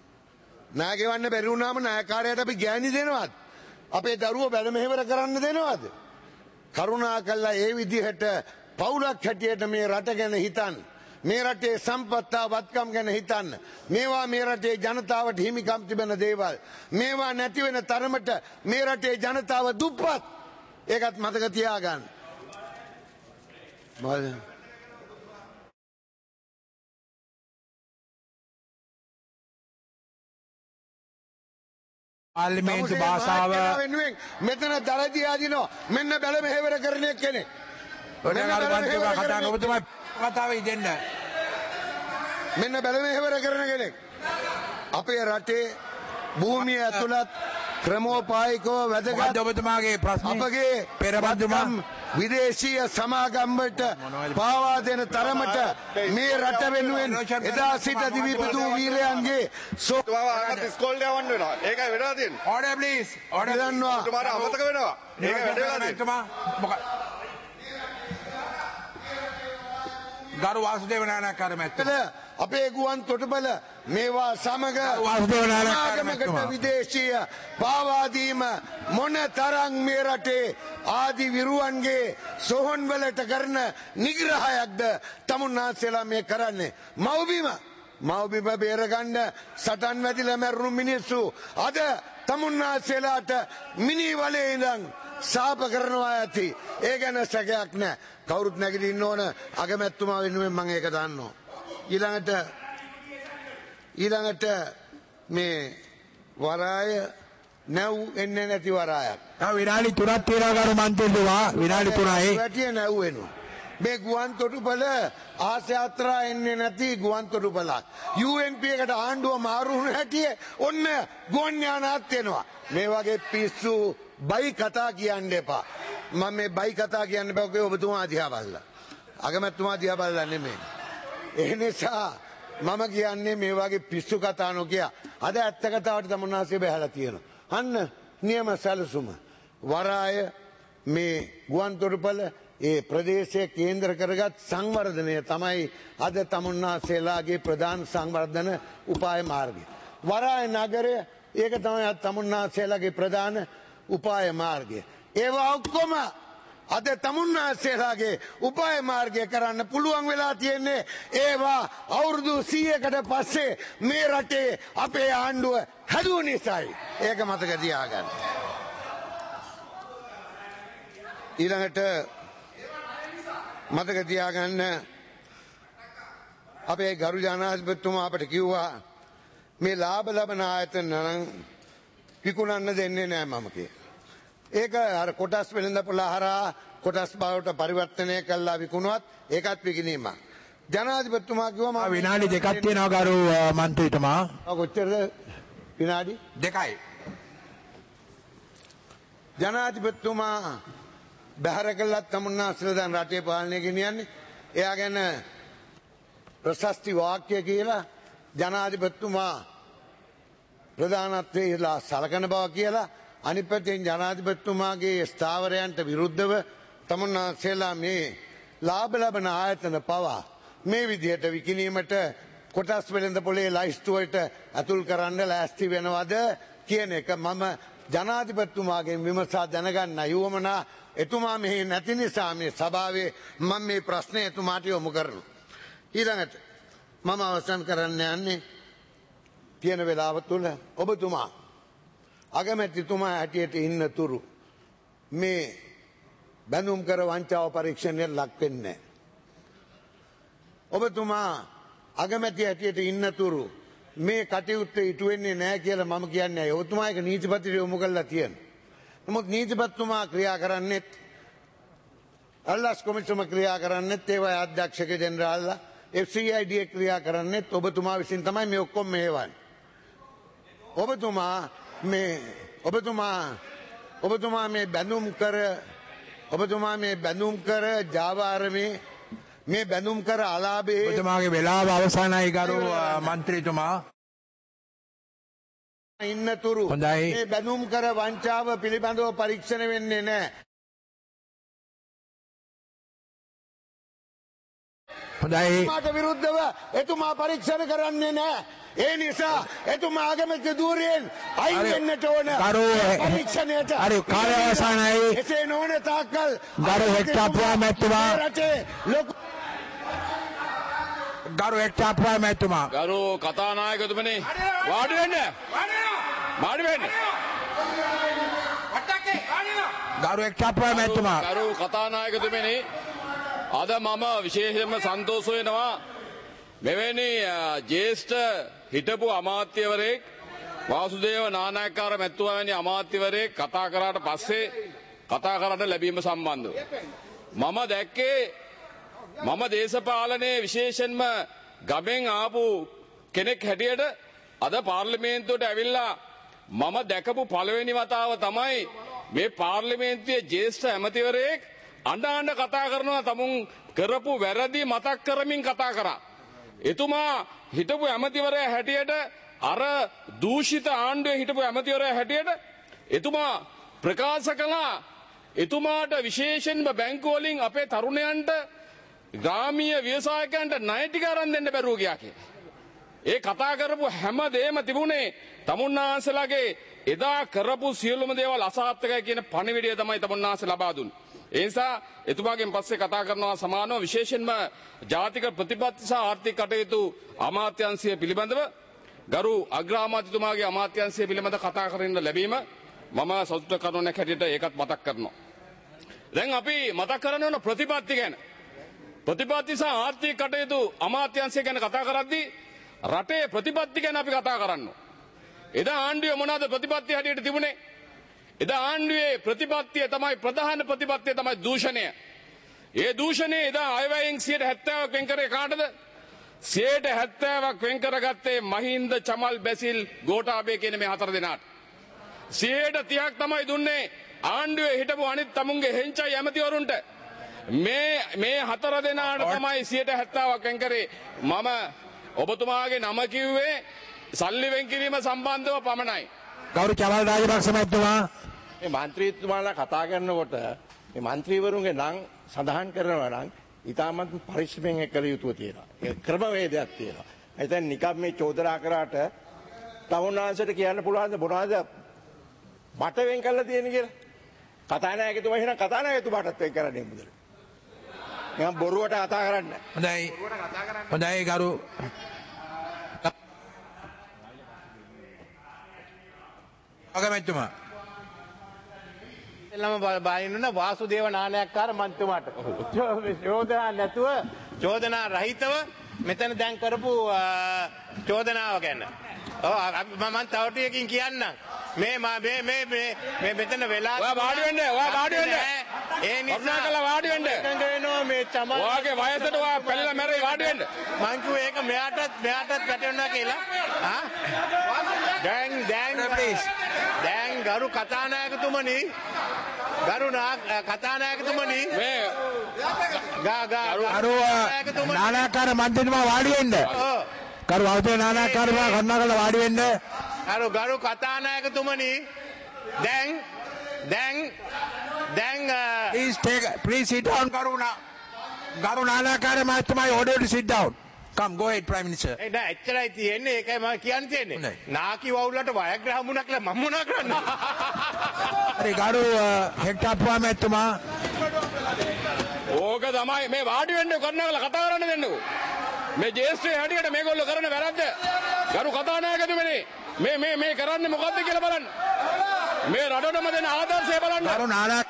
ණය ගෙවන්න බැරි වුණාම ණයකාරයාට අපි ගෑණි දෙනවද? අපේ දරුවෝ බැල මෙහෙවර කරන්න දෙනවද? කරුණාකරලා ඒ විදිහට පවුලක් හැටියට මේ රට ගැන හිතන්න. මේ රටේ සම්පත්තා වත්කම් ගැන හිතන්න. මේවා මේ රටේ ජනතාවට හිමිකම් තිබෙන දේවල්. මේවා නැති වෙන තරමට මේ රටේ ජනතාව දුප්පත්. ඒකත් මතක තියාගන්න. පාර්ලිමේන්තු භාෂාව වෙනුවෙන් මෙතන දරදී ආදිනවා. මෙන්න බැල මෙහෙවර කරන කෙනෙක්. කතාවේ දෙන්න. මෙන්න බැල මෙහෙවර කරන කෙනෙක්. අපේ රටේ භූමිය ඇතුළත් ක්‍රමෝපායිකව වැදගත් ඔබතුමාගේ ප්‍රශ්න අපගේ පෙරබන්දුමා විදේශීය සමාගම්වලට පාවා දෙන තරමට මේ රට වෙනුවෙන් එදා සිට දිවිපිදු වීරයන්ගේ සෝවාගත් ඉස්කෝලේ යවන්න වෙනවා. ඒකයි වෙලා තියෙන්නේ. Order please. ඕඩර් දන්නවා. ඔබතුමාට අමතක වෙනවා. ඒක වැඩ වෙලා තියෙන්නේ. ගරු වාසුදේව නානාකාර මැතිතුමා අපේ ගුවන් තොටුපළ මේවා සමග වාසුදේව නානාකාර මැතිතුමා විදේශීය පාවාදීම මොන තරම් මේ රටේ ආදි විරුවන්ගේ සොහොන් වලට කරන නිග්‍රහයක්ද තමුන්නාන්සේලා මේ කරන්නේ. මව්බිම මව්බිම බේරගන්න සටන් වැදිලා මැරුණු මිනිස්සු අද තමුන්නාන්සේලාට මිනි වලේ ඉඳන් සාප කරනවා ඇති. ඒ ගැන සැකයක් නැහැ. කවුරුත් නැගිටින්න ඕන අගමැතිතුමා වෙනුවෙන් මම ඒක දන්නවා. ඊළඟට ඊළඟට මේ වරාය නැව් එන්නේ නැති වරායක්. තව විනාඩි තුනක් තියෙනවා ගරු මන්ත්‍රීතුමා. විනාඩි තුනයි. වැටිය නැව් වෙනවා. මේ ගුවන් තොටුපළ ආස යාත්‍රා එන්නේ නැති ගුවන් තොටුපළක්. යූ එන් පී එකට ආණ්ඩුව මාරු වුණ හැටිය ඔන්න ගුවන් යානාත් වෙනවා. මේ වගේ පිස්සු බයි කතා කියන්න එපා. මම මේ බයි කතා කියන්න බෑ ඔබේ ඔබතුමා දිහා බලලා. අගමැතිතුමා දිහා බලලා නෙමෙයි. ඒ නිසා මම කියන්නේ මේ වගේ පිස්සු කතා නොකිය. අද ඇත්ත කතාවට තමුන්නාසේ බහැලා තියෙනවා. අන්න නියම සැලසුම. වරාය මේ ගුවන් තොටුපළ ඒ ප්‍රදේශයේ කේන්ද්‍ර කරගත් සංවර්ධනය තමයි අද තමුන්නාසේලාගේ ප්‍රධාන සංවර්ධන උපාය මාර්ගය. වරාය නගරය ඒක තමයි තමුන්නාසේලාගේ ප්‍රධාන උපාය මාර්ගය. ඒවා ඔක්කොම අද තමුන්නාසේලාගේ උපාය මාර්ගය කරන්න පුළුවන් වෙලා තියෙන්නේ ඒවා අවුරුදු සීයකට පස්සේ මේ රටේ අපේ ආණ්ඩුව හැදුව නිසායි. ඒක මතක තියාගන්න. ඊළඟට මතක තියාගන්න අපේ ගරු ජනාධිපතිතුමා අපට කිව්වා මේ ලාභ ලබන ආයතන නම් විකුණන්න දෙන්නේ නැහැ මම කියලා. ඒක අර කොටස් වෙළඳපොළ හරහා කොටස් බවට පරිවර්තනය කළා විකුණුවත් ඒකත් විකිණීමක්. ජනාධිපතිතුමා කිව්වා මම විනාඩි දෙකක් තියෙනවා ගරු මන්ත්‍රීතුමා. කොච්චරද විනාඩි දෙකයි. ජනාධිපතිතුමා බැහැර කළත් තමුන්නාසලා දැන් රටේ පාලනය ගෙනියන්නේ. එයා ගැන ප්‍රශස්ති වාක්‍ය කියලා ජනාධිපතිතුමා ප්‍රධානත්වයේලා සලකන බව කියලා අනිත් පැත්තෙන් ජනාධිපතිතුමාගේ ස්ථාවරයන්ට විරුද්ධව තමුන්නාසලා මේ ලාභ ලබන ආයතන පවා මේ විදිහට විකිණීමට කොටස් වෙළඳ පොලේ ලයිස්තුවට ඇතුල් කරන්න ලෑස්ති වෙනවද කියන එක මම ජනාධිපතිතුමාගෙන් විමසා දැනගන්න යුවමනා. එතුමා මෙහි නැති නිසා මේ සභාවේ මම මේ ප්‍රශ්නය එතුමාට යොමු කරනවා. ඊළඟට මම අවසන් කරන්න යන්නේ තියෙන වෙලාව තුළ ඔබතුමා අගමැතිතුමා හැටියට ඉන්න තුරු මේ බැඳුම් කර වංචාව පරීක්ෂණයට ලක් වෙන්නේ නැහැ. ඔබතුමා අගමැති හැටියට ඉන්න තුරු මේ කටයුත්ත ඉටු වෙන්නේ නැහැ කියලා මම කියන්නේ. ඔබතුමා ඒක නීතිපතිට යොමු කරලා තියෙනවා. නමුත් නීතිපතිතුමා ක්‍රියා කරන්නේත් අල්ලාස් කොමිසම ක්‍රියා කරන්නේත් ඒවයි අධ්‍යක්ෂක ජෙනරාල්ලා එෆ් සී අයි ඩී ක්‍රියා කරන්නේත් ඔබතුමා විසින් තමයි මේ ඔක්කොම මෙහෙවන්නේ. ඔබතුමා මේ ඔබතුමා ඔබතුමා මේ බැඳුම් කර ඔබතුමා මේ බැඳුම් කර ජාවාරමේ මේ බැඳුම් කර අලාභේ ඔබතුමාගේ වෙලාව අවසానයි ගරු මන්ත්‍රීතුමා. ඉන්න තුරු හොඳයි. මේ බැඳුම් කර වංචාව පිළිබඳව පරීක්ෂණ වෙන්නේ නැහැ. හොඳයි. එතුමාට විරුද්ධව එතුමා පරීක්ෂණ කරන්නේ නැහැ. ඒ නිසා එතුමා ආගමික ධූරයෙන් අයින් වෙන්නට ඕන. පරීක්ෂණයට හරි කාලය අවසానයි. එසේ නොවන තාක්කල් ගරු හෙට්ටාපුවා මැතිතුමා රටේ ලොකු ගරු හෙට්ටාපුවා මැතිතුමා ගරු කතානායකතුමනි වාඩි වෙන්න වාඩි වෙන්න ගරු හෙට්ටාපුවා මැතිතුමා ගරු කතානායකතුමනි අද මම විශේෂයෙන්ම සන්තෝෂ වෙනවා මෙවැනි ජ්‍යෙෂ්ඨ හිටපු අමාත්‍යවරයෙක් වාසුදේව නානායක්කාර මැතිතුමා වැනි අමාත්‍යවරයෙක් කතා කරාට පස්සේ කතා කරන්න ලැබීම සම්බන්ධව මම දැක්කේ මම දේශපාලනයේ විශේෂයෙන්ම ගමෙන් ආපු කෙනෙක් හැටියට අද පාර්ලිමේන්තුවට ඇවිල්ලා මම දැකපු පළවෙනි වතාව තමයි මේ පාර්ලිමේන්තුවේ ජ්‍යෙෂ්ඨ ඇමතිවරයෙක් අඬ අඬ කතා කරනවා තමුන් කරපු වැරදි මතක් කරමින් කතා කරා. එතුමා හිටපු ඇමතිවරයා හැටියට අර දූෂිත ආණ්ඩුවේ හිටපු ඇමතිවරයා හැටියට එතුමා ප්‍රකාශ කළා එතුමාට විශේෂයෙන්ම බැංකු වලින් අපේ තරුණයන්ට ග්‍රාමීය ව්‍යවසායකයන්ට ණය ටික අරන් දෙන්න බැරුව ගියා කියලා. ඒ කතා කරපු හැම දෙයක්ම තිබුණේ තමුන්නාන්සලාගේ එදා කරපු සියලුම දේවල් අසාර්ථකයි කියන පණිවිඩය තමයි තමුන්නාන්ස ලබා දුන්නේ. ඒ නිසා එතුමාගෙන් පස්සේ කතා කරනවා සමානව විශේෂයෙන්ම ජාතික ප්‍රතිපත්ති සහ ආර්ථික කටයුතු අමාත්‍යාංශය පිළිබඳව ගරු අග්‍රාමාත්‍යතුමාගේ අමාත්‍යාංශය පිළිබඳව කතා කරන්න ලැබීම මම සතුට කරුණක් හැටියට ඒකත් මතක් කරනවා. දැන් අපි මතක් කරන්න ඕන ප්‍රතිපත්ති ගැන. ප්‍රතිපත්ති සහ ආර්ථික කටයුතු අමාත්‍යාංශය ගැන කතා කරද්දී රටේ ප්‍රතිපත්ති ගැන අපි කතා කරන්න. එදා ආණ්ඩුවේ මොනවාද ප්‍රතිපත්ති හැටියට තිබුණේ? එදා ආණ්ඩුවේ ප්‍රතිපත්තිය තමයි ප්‍රධාන ප්‍රතිපත්තිය තමයි දූෂණය. ඒ දූෂණය එදා අයවැයෙන් සියයට හැත්තෑවක් වෙන් කරේ කාටද? සියයට හැත්තෑවක් වෙන් කරගත්තේ මහින්ද, චමල්, බැසිල්, ගෝඨාභය කියන මේ හතර දෙනාට. සියයට තිහක් තමයි දුන්නේ ආණ්ඩුවේ හිටපු අනිත් තමුන්ගේ හෙංචයි ඇමතිවරුන්ට. මේ මේ හතර දෙනාට තමයි සියයට හැත්තෑවක් වෙන් කරේ. මම ඔබතුමාගේ නම කිව්වේ සල්ලි වෙන් කිරීම සම්බන්ධව පමණයි. ගෞරව චමල් රාජපක්ෂ මහත්මයා මේ මන්ත්‍රීතුමාලා කතා කරනකොට මේ මන්ත්‍රීවරුන්ගේ නම් සඳහන් කරනවා නම් ඊටමත් පරිස්සමෙන් කළ යුතුව තියෙනවා. ඒ ක්‍රමවේදයක් තියෙනවා. එතෙන් නිකම් මේ චෝදනා කරාට තවුනාංශයට කියන්න පුළුවන් මොනවද මට වෙන් කරලා තියෙන්නේ කියලා. කතානායකතුමා එහෙනම් කතානායකතුමාටත් වෙන් කරන්නේ මුදල. මම බොරුවට කතා කරන්නේ. හොඳයි. හොඳයි ගරු අගමැතිතුමා එළම බයින්න වාසුදේව නානායක්කාර මන්ත්‍රීතුමාට චෝදනා නැතුව චෝදනා රහිතව මෙතන දැන් කරපු චෝදනාව ගැන ඔව් මම තව ටිකකින් කියන්නම් මේ මේ මේ මේ මෙතන වෙලා ඔයා වාඩි වෙන්න ඔයා වාඩි වෙන්න ඒ නිසා කරුණාකරලා වාඩි වෙන්න ගේනවා මේ චමල් ඔයාගේ වයසට ඔයා පැනලා මැරෙයි වාඩි වෙන්න මං කිව්වේ ඒක මෙයාටත් මෙයාටත් වැටෙනවා කියලා ආ දැන් දැන් දැන් ගරු කතානායකතුමනි ගරු කතානායකතුමනි මේ ගා ගා ගරු නානාකාර මන්ත්‍රීතුමා වාඩි වෙන්න. ගරු අවතේ නානාකාරතුමා කරුණාකරලා වාඩි වෙන්න. ගරු ගරු කතානායකතුමනි දැන් දැන් දැන් please take please sit down ගරු ගරු නානාකාර මහත්මයා order to sit down. Come, go ahead, Prime Minister. ඒ නෑ එච්චරයි තියෙන්නේ ඒකයි මම කියන්න තියෙන්නේ. නාකි වවුලට වයග්‍රහ හමුණා කියලා මම මොනවා කරන්නේ? හරි ගරු හෙක්ටප්පුවා මහත්මයා. ඕක තමයි මේ වාඩි වෙන්න කරුණාකරලා කතා කරන්න දෙන්නකෝ. මේ ජේෂ්ඨ හැටියට මේගොල්ලෝ කරන වැරද්ද. ගරු කතානායකතුමනි මේ මේ මේ කරන්නේ මොකද්ද කියලා බලන්න. මේ රටටම දෙන ආදර්ශය බලන්න. ගරු නානා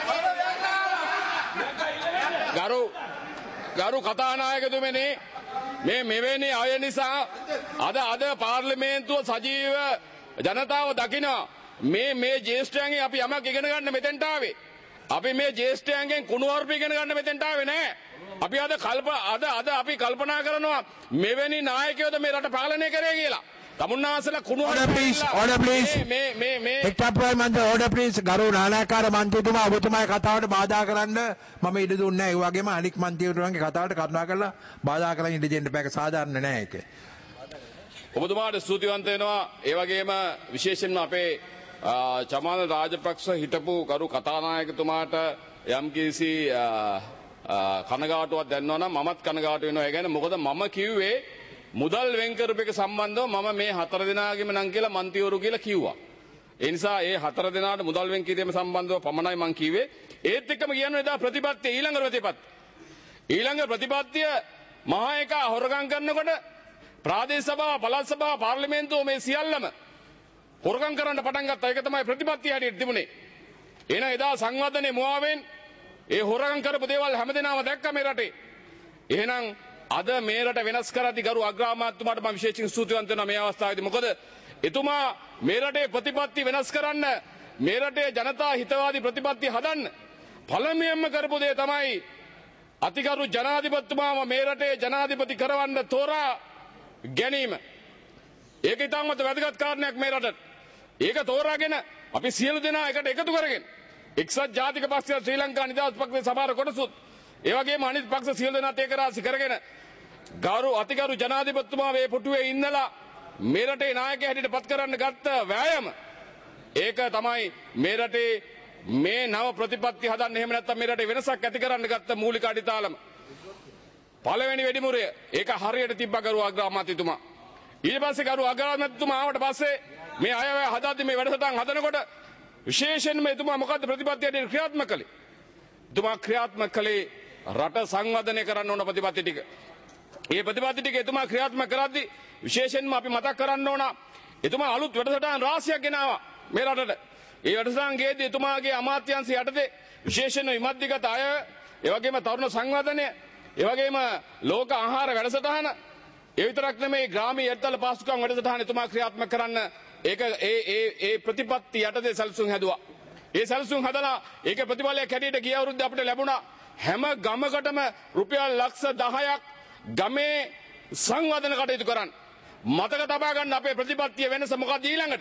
ගරු ගරු කතානායකතුමනි මේ මෙවැනි අය නිසා අද අද පාර්ලිමේන්තුව සජීව ජනතාව දකිනවා. මේ මේ ජේෂ්ඨයන්ගෙන් අපි යමක් ඉගෙන ගන්න මෙතෙන්ට ආවේ. අපි මේ ජේෂ්ඨයන්ගෙන් කුණුවarp ඉගෙන ගන්න මෙතෙන්ට ආවේ නෑ. අපි අද කල්ප අද අද අපි කල්පනා කරනවා මෙවැනි නායකයෝද මේ රට පාලනය කරේ කියලා. තමුන්නාසලා කුණුවarp order please order please මේ මේ මේ හෙක්ටප්පුවා මන්ත්‍රී order please ගරු නානාකාර මන්ත්‍රීතුමා ඔබතුමාගේ කතාවට බාධා කරන්න මම ඉඩ දුන්නේ නැහැ. ඒ වගේම අනික් මන්ත්‍රීවරුන්ගේ කතාවට කරුණාකරලා බාධා කරන්න ඉඩ දෙන්න බෑ. ඒක සාධාරණ නෑ ඒක. ඔබතුමාට ස්තුතිවන්ත වෙනවා. ඒ වගේම විශේෂයෙන්ම අපේ චමල් රාජපක්ෂ හිටපු ගරු කතානායකතුමාට යම්කිසි කනගාටුවක් දැනනවා නම් මමත් කනගාටු වෙනවා. ඒ කියන්නේ මොකද මම කිව්වේ මුදල් වෙන් කරපු එක සම්බන්ධව මම මේ හතර දෙනාගේම නම් කියලා මන්ත්‍රීවරු කියලා කිව්වා. ඒ නිසා ඒ හතර දෙනාට මුදල් වෙන් කිරීම සම්බන්ධව පමණයි මම කිව්වේ. ඒත් එක්කම කියන්නේ එදා ප්‍රතිපත්තිය ඊළඟ ප්‍රතිපත්තිය. ඊළඟ ප්‍රතිපත්තිය මහා එකා හොරගම් කරනකොට ප්‍රාදේශ සභාව, පළාත් සභාව, පාර්ලිමේන්තුව මේ සියල්ලම හොරගම් කරන්න පටන් ගත්තා. ඒක තමයි ප්‍රතිපත්තිය හැටියට තිබුණේ. එහෙනම් එදා සංවර්ධනයේ මුවාවෙන් ඒ හොරගම් කරපු දේවල් හැමදේනම දැක්ක මේ රටේ. එහෙනම් අද මේ රට වෙනස් කරද්දී ගරු අග්‍රාමාත්‍යතුමාට මම විශේෂයෙන් ස්තුතිවන්ත වෙනවා මේ අවස්ථාවේදී. මොකද එතුමා මේ රටේ ප්‍රතිපත්ති වෙනස් කරන්න, මේ රටේ ජනතා හිතවාදී ප්‍රතිපත්ති හදන්න පළමුවෙන්ම කරපු දේ තමයි අතිගරු ජනාධිපතිතුමාව මේ රටේ ජනාධිපති කරවන්න තෝරා ගැනීම. ඒක ඉතාමත් වැදගත් කාරණයක් මේ රටට. ඒක තෝරාගෙන අපි සියලු දෙනා එකට එකතු කරගෙන එක්සත් ජාතික පක්ෂය, ශ්‍රී ලංකා නිදහස් පක්ෂයේ සමහර කොටසුත් ඒ වගේම අනිත් පක්ෂ සියලු දෙනාත් ඒක රාශි කරගෙන ගරු අතිගරු ජනාධිපතිතුමා මේ පුටුවේ ඉන්නලා මේ රටේ නායකයෙක් හැටියට පත් කරන්න ගත්ත වෑයම ඒක තමයි මේ රටේ මේ නව ප්‍රතිපත්ති හදන්න. එහෙම නැත්නම් මේ රටේ වෙනසක් ඇති කරන්න ගත්ත මූලික අඩිතාලම පළවෙනි වෙඩිමුරය ඒක හරියට තිබ්බ ගරු අග්‍රාමාත්‍යතුමා. ඊට පස්සේ ගරු අග්‍රාමාත්‍යතුමා ආවට පස්සේ මේ අයවැය හදද්දි මේ වැඩසටහන් හදනකොට විශේෂයෙන්ම එතුමා මොකද්ද ප්‍රතිපත්තියට ක්‍රියාත්මක කළේ? එතුමා ක්‍රියාත්මක කළේ රට සංවර්ධනය කරන්න ඕන ප්‍රතිපත්ති ටික. ඒ ප්‍රතිපත්ති ටික එතුමා ක්‍රියාත්මක කරද්දී විශේෂයෙන්ම අපි මතක් කරන්න ඕන එතුමා අලුත් වැඩසටහන් රාශියක් ගෙනාවා මේ රටට. ඒ වැඩසටහන් ගේදී එතුමාගේ අමාත්‍යාංශය යටතේ විශේෂයෙන්ම විමධ්‍යගත අය, ඒ වගේම තරුණ සංවර්ධනය, ඒ වගේම ලෝක ආහාර වැඩසටහන, ඒ විතරක් නෙමෙයි ග්‍රාමීය එල්තල පාසුකම් වැඩසටහන එතුමා ක්‍රියාත්මක කරන්න ඒක ඒ ඒ ඒ ප්‍රතිපත්ති යටතේ සැලසුම් හැදුවා. ඒ සැලසුම් හදලා ඒක ප්‍රතිඵලයක් හැටියට ගිය අවුරුද්දේ අපිට ලැබුණා හැම ගමකටම රුපියල් ලක්ෂ දහයක් ගමේ සංවර්ධන කටයුතු කරන්න. මතක තබා ගන්න අපේ ප්‍රතිපත්තිය වෙනස මොකක්ද ඊළඟට?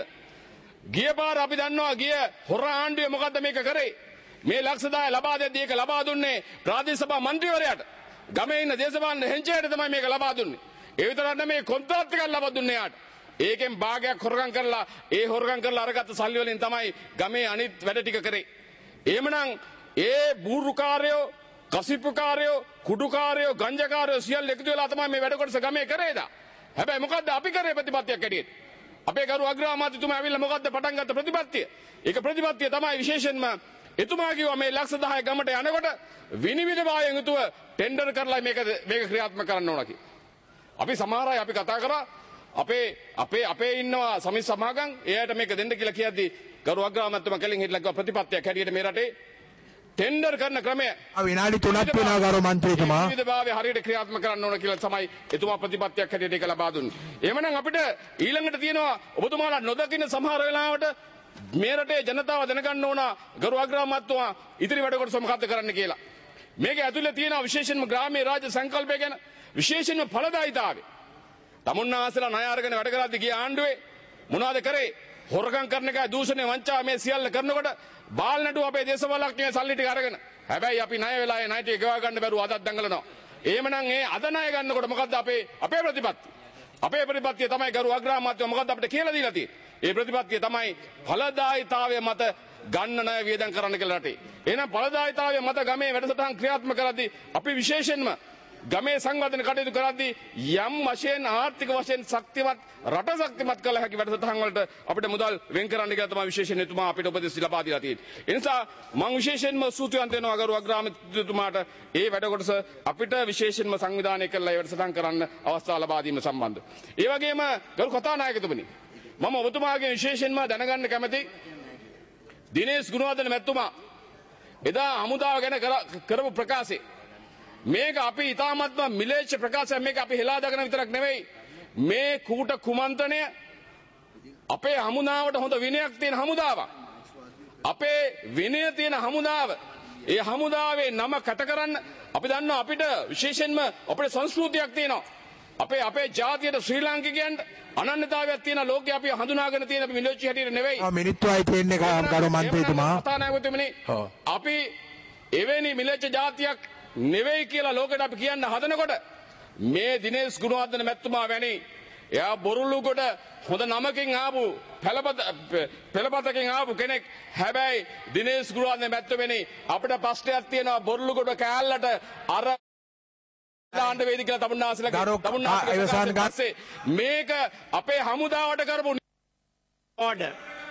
ගිය පාර අපි දන්නවා ගිය හොර ආණ්ඩුවේ මොකද්ද මේක කරේ? මේ ලක්ෂ දහය ලබා දෙද්දී ඒක ලබා දුන්නේ ප්‍රාදේශ සභා මන්ත්‍රීවරයාට. ගමේ ඉන්න දේශපාලන හෙංචයට තමයි මේක ලබා දුන්නේ. ඒ විතරක් නෙමෙයි කොන්ත්‍රාත් එකක් ලබා දුන්නේ යාට. ඒකෙන් භාගයක් හොරගම් කරලා ඒ හොරගම් කරලා අරගත්ත සල්ලි වලින් තමයි ගමේ අනිත් වැඩ ටික කරේ. එහෙමනම් ඒ බූරුකාරයෝ, කසිප්පුකාරයෝ, කුඩුකාරයෝ, ගංජාකාරයෝ සියල්ල එකතු වෙලා තමයි මේ වැඩ කොටස ගමේ කරේදා. හැබැයි මොකද්ද අපි කරේ ප්‍රතිපත්තියක් හැටියට? අපේ ගරු අග්‍රාමාත්‍යතුමා ඇවිල්ලා මොකද්ද පටන් ගත්ත ප්‍රතිපත්තිය? ඒක ප්‍රතිපත්තිය තමයි විශේෂයෙන්ම එතුමා කිව්වා මේ ලක්ෂ දහය ගමට යනකොට විනිවිද වායෙන් යුතුව ටෙන්ඩර් කරලා මේක මේක ක්‍රියාත්මක කරන්න ඕන කියලා. අපි සමහර අය අපි කතා කරා අපේ අපේ අපේ ඉන්නවා සමිස් සමාගම් එයාට මේක දෙන්න කියලා කියද්දි ගරු අග්‍රාමාත්‍යතුමා කලින් හිටලා කිව්වා ප්‍රතිපත්තියක් හැටියට මේ රටේ ටෙන්ඩර් කරන ක්‍රමය විනාඩි තුනක් වෙනවා ගරු මන්ත්‍රීතුමා. විනිවිද වාවේ හරියට ක්‍රියාත්මක කරන්න ඕන කියලා තමයි එතුමා ප්‍රතිපත්තියක් හැටියට ඒක ලබා දුන්නේ. එහෙමනම් අපිට ඊළඟට තියෙනවා ඔබතුමාලා නොදකින්න සමහර වෙලාවට මේ රටේ ජනතාව දැනගන්න ඕන ගරු අග්‍රාමාත්‍යතුමා ඉදිරි වැඩ කොටස මොකද්ද කරන්න කියලා. මේක ඇතුලේ තියෙනවා විශේෂයෙන්ම ග්‍රාමීය රාජ්‍ය සංකල්පය ගැන විශේෂයෙන්ම ඵලදායිතාවය. තමුන්නාසලා ණය අරගෙන වැඩ කරද්දී ගිය ආණ්ඩුවේ මොනවද කරේ? හොරකම් කරන එකයි දූෂණය වංචාව මේ සියල්ල කරනකොට බාල් නඩුව අපේ දේශපාලඥයෝ සල්ලි ටික අරගෙන හැබැයි අපි ණය වෙලා ඒ ණය ටික ගෙවා ගන්න බැරුව අදත් දඟලනවා. එහෙමනම් ඒ අද ණය ගන්නකොට මොකද්ද අපේ අපේ ප්‍රතිපත්තිය? අපේ ප්‍රතිපත්තිය තමයි ගරු අග්‍රාමාත්‍යව මොකද්ද අපිට කියලා දීලා තියෙන්නේ? ඒ ප්‍රතිපත්තිය තමයි ඵලදායිතාවය මත ගන්න ණය වියදම් කරන්න කියලා රටේ. එහෙනම් ඵලදායිතාවය මත ගමේ වැඩසටහන් ක්‍රියාත්මක කරද්දී අපි විශේෂයෙන්ම ගමේ සංවර්ධන කටයුතු කරද්දී යම් වශයෙන් ආර්ථික වශයෙන් ශක්තිමත් රට ශක්තිමත් කළ හැකි වැඩසටහන් වලට අපිට මුදල් වෙන් කරන්න කියලා තමයි විශේෂයෙන් එතුමා අපිට උපදෙස් ලබා දීලා තියෙන්නේ. ඒ නිසා මම විශේෂයෙන්ම ස්තුතිවන්ත වෙනවා ගරු අග්‍රාමාත්‍යතුමාට ඒ වැඩ කොටස අපිට විශේෂයෙන්ම සංවිධානය කරලා ඒ වැඩසටහන් කරන්න අවස්ථාව ලබා දීම සම්බන්ධ. ඒ වගේම ගරු කතානායකතුමනි මම ඔබතුමාගෙන් විශේෂයෙන්ම දැනගන්න කැමති දිනේෂ් ගුණවර්ධන මැතිතුමා එදා හමුදාව ගැන කරපු ප්‍රකාශය මේක අපි ඉතාමත්ම මිලේච්ඡ ප්‍රකාශයක්. මේක අපි හෙලා දගෙන විතරක් නෙවෙයි මේ කූට කුමන්ත්‍රණය අපේ හමුදාවට හොඳ විනයක් තියෙන හමුදාවක්. අපේ විනය තියෙන හමුදාව. ඒ හමුදාවේ නම කැට කරන්න අපි දන්නවා අපිට විශේෂයෙන්ම අපේ සංස්කෘතියක් තියෙනවා. අපේ අපේ ජාතියට ශ්‍රී ලාංකිකයන්ට අනන්‍යතාවයක් තියෙන ලෝකේ අපි හඳුනාගෙන තියෙන අපි මිලේච්ඡ හැටියට නෙවෙයි. ආ මිනිත්තුයි තියෙන්නේ කරු මන්ත්‍රීතුමා. අපි එවැනි මිලේච්ඡ ජාතියක් නෙවෙයි කියලා ලෝකෙට අපි කියන්න හදනකොට මේ දිනේෂ් ගුණවර්ධන මැතිතුමා වැනි එයා බොරුළු කොට හොඳ නමකින් ආපු පෙළපත පෙළපතකින් ආපු කෙනෙක්. හැබැයි දිනේෂ් ගුණවර්ධන මැතිතුමනි අපිට ප්‍රශ්නයක් තියෙනවා බොරුළු කොට කෑල්ලට අර දාන්න වේද කියලා තමුන්නාසලා තමුන්නාසලා මේක අපේ හමුදාවට කරපු ඕඩර්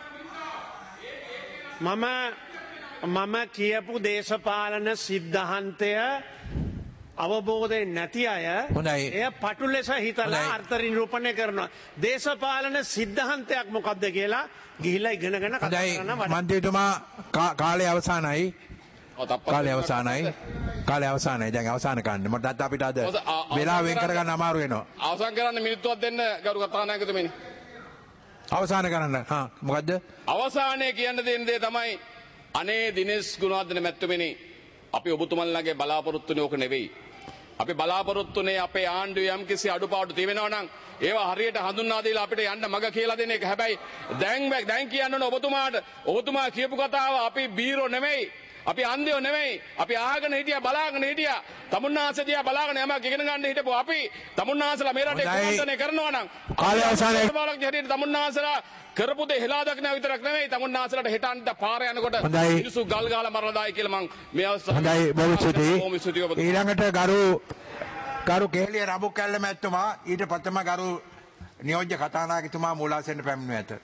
මම මම කියපු දේශපාලන සිද්ධාන්තය අවබෝධයෙන් නැති අය එය පටු ලෙස හිතලා අර්ථ නිරූපණය කරනවා. දේශපාලන සිද්ධාන්තයක් මොකක්ද කියලා ගිහිලා ඉගෙනගෙන කතා කරන්න වඩා. මන්ත්‍රීතුමා කාලය අවසానයි. කාලය අවසానයි. කාලය අවසానයි. දැන් අවසాన කරන්න. මට අපිට අද වෙලාව වෙන් කරගන්න අමාරු වෙනවා. අවසන් කරන්න මිනිත්තුවක් දෙන්න ගරු කතානායකතුමනි. අවසාන කරන්න. හා මොකද්ද? අවසානයේ කියන්න දෙන දේ තමයි අනේ දිනේෂ් ගුණවර්ධන මැතිතුමනි අපි ඔබතුමන්ලාගේ බලාපොරොත්තුනේ ඕක නෙවෙයි. අපි බලාපොරොත්තුනේ අපේ ආණ්ඩුවේ යම්කිසි අඩුපාඩු තියෙනවා නම් ඒවා හරියට හඳුන්වා දීලා අපිට යන්න මඟ කියලා දෙන එක. හැබැයි දැන් දැන් කියන්න ඕන ඔබතුමාට ඔබතුමා කියපු කතාව අපි බීරෝ නෙවෙයි. අපි අන්ධයෝ නෙවෙයි. අපි අහගෙන හිටියා බලාගෙන හිටියා. තමුන්නාන්සේ දිහා බලාගෙන යමක් ඉගෙන ගන්න හිටපු අපි තමුන්නාන්සලා මේ රටේ කුමන්ත්‍රණය කරනවා නම් කාලය අවසానයි. බලක් හැටියට තමුන්නාන්සලා කරපු දේ හෙලා දක්න විතරක් නෙවෙයි තමුන්නාන්සලාට හෙටන්ට පාර යනකොට මිනිස්සු ගල් ගහලා මරලා දායි කියලා මං මේ අවස්ථාවේ හොඳයි බොහොම ස්තුතියි. ඊළඟට ගරු ගරු කේලිය රබු කැල්ල මැතිතුමා ඊට ප්‍රථම ගරු නියෝජ්‍ය කතානායකතුමා මූලාසනෙට පැමිණෙනු ඇත.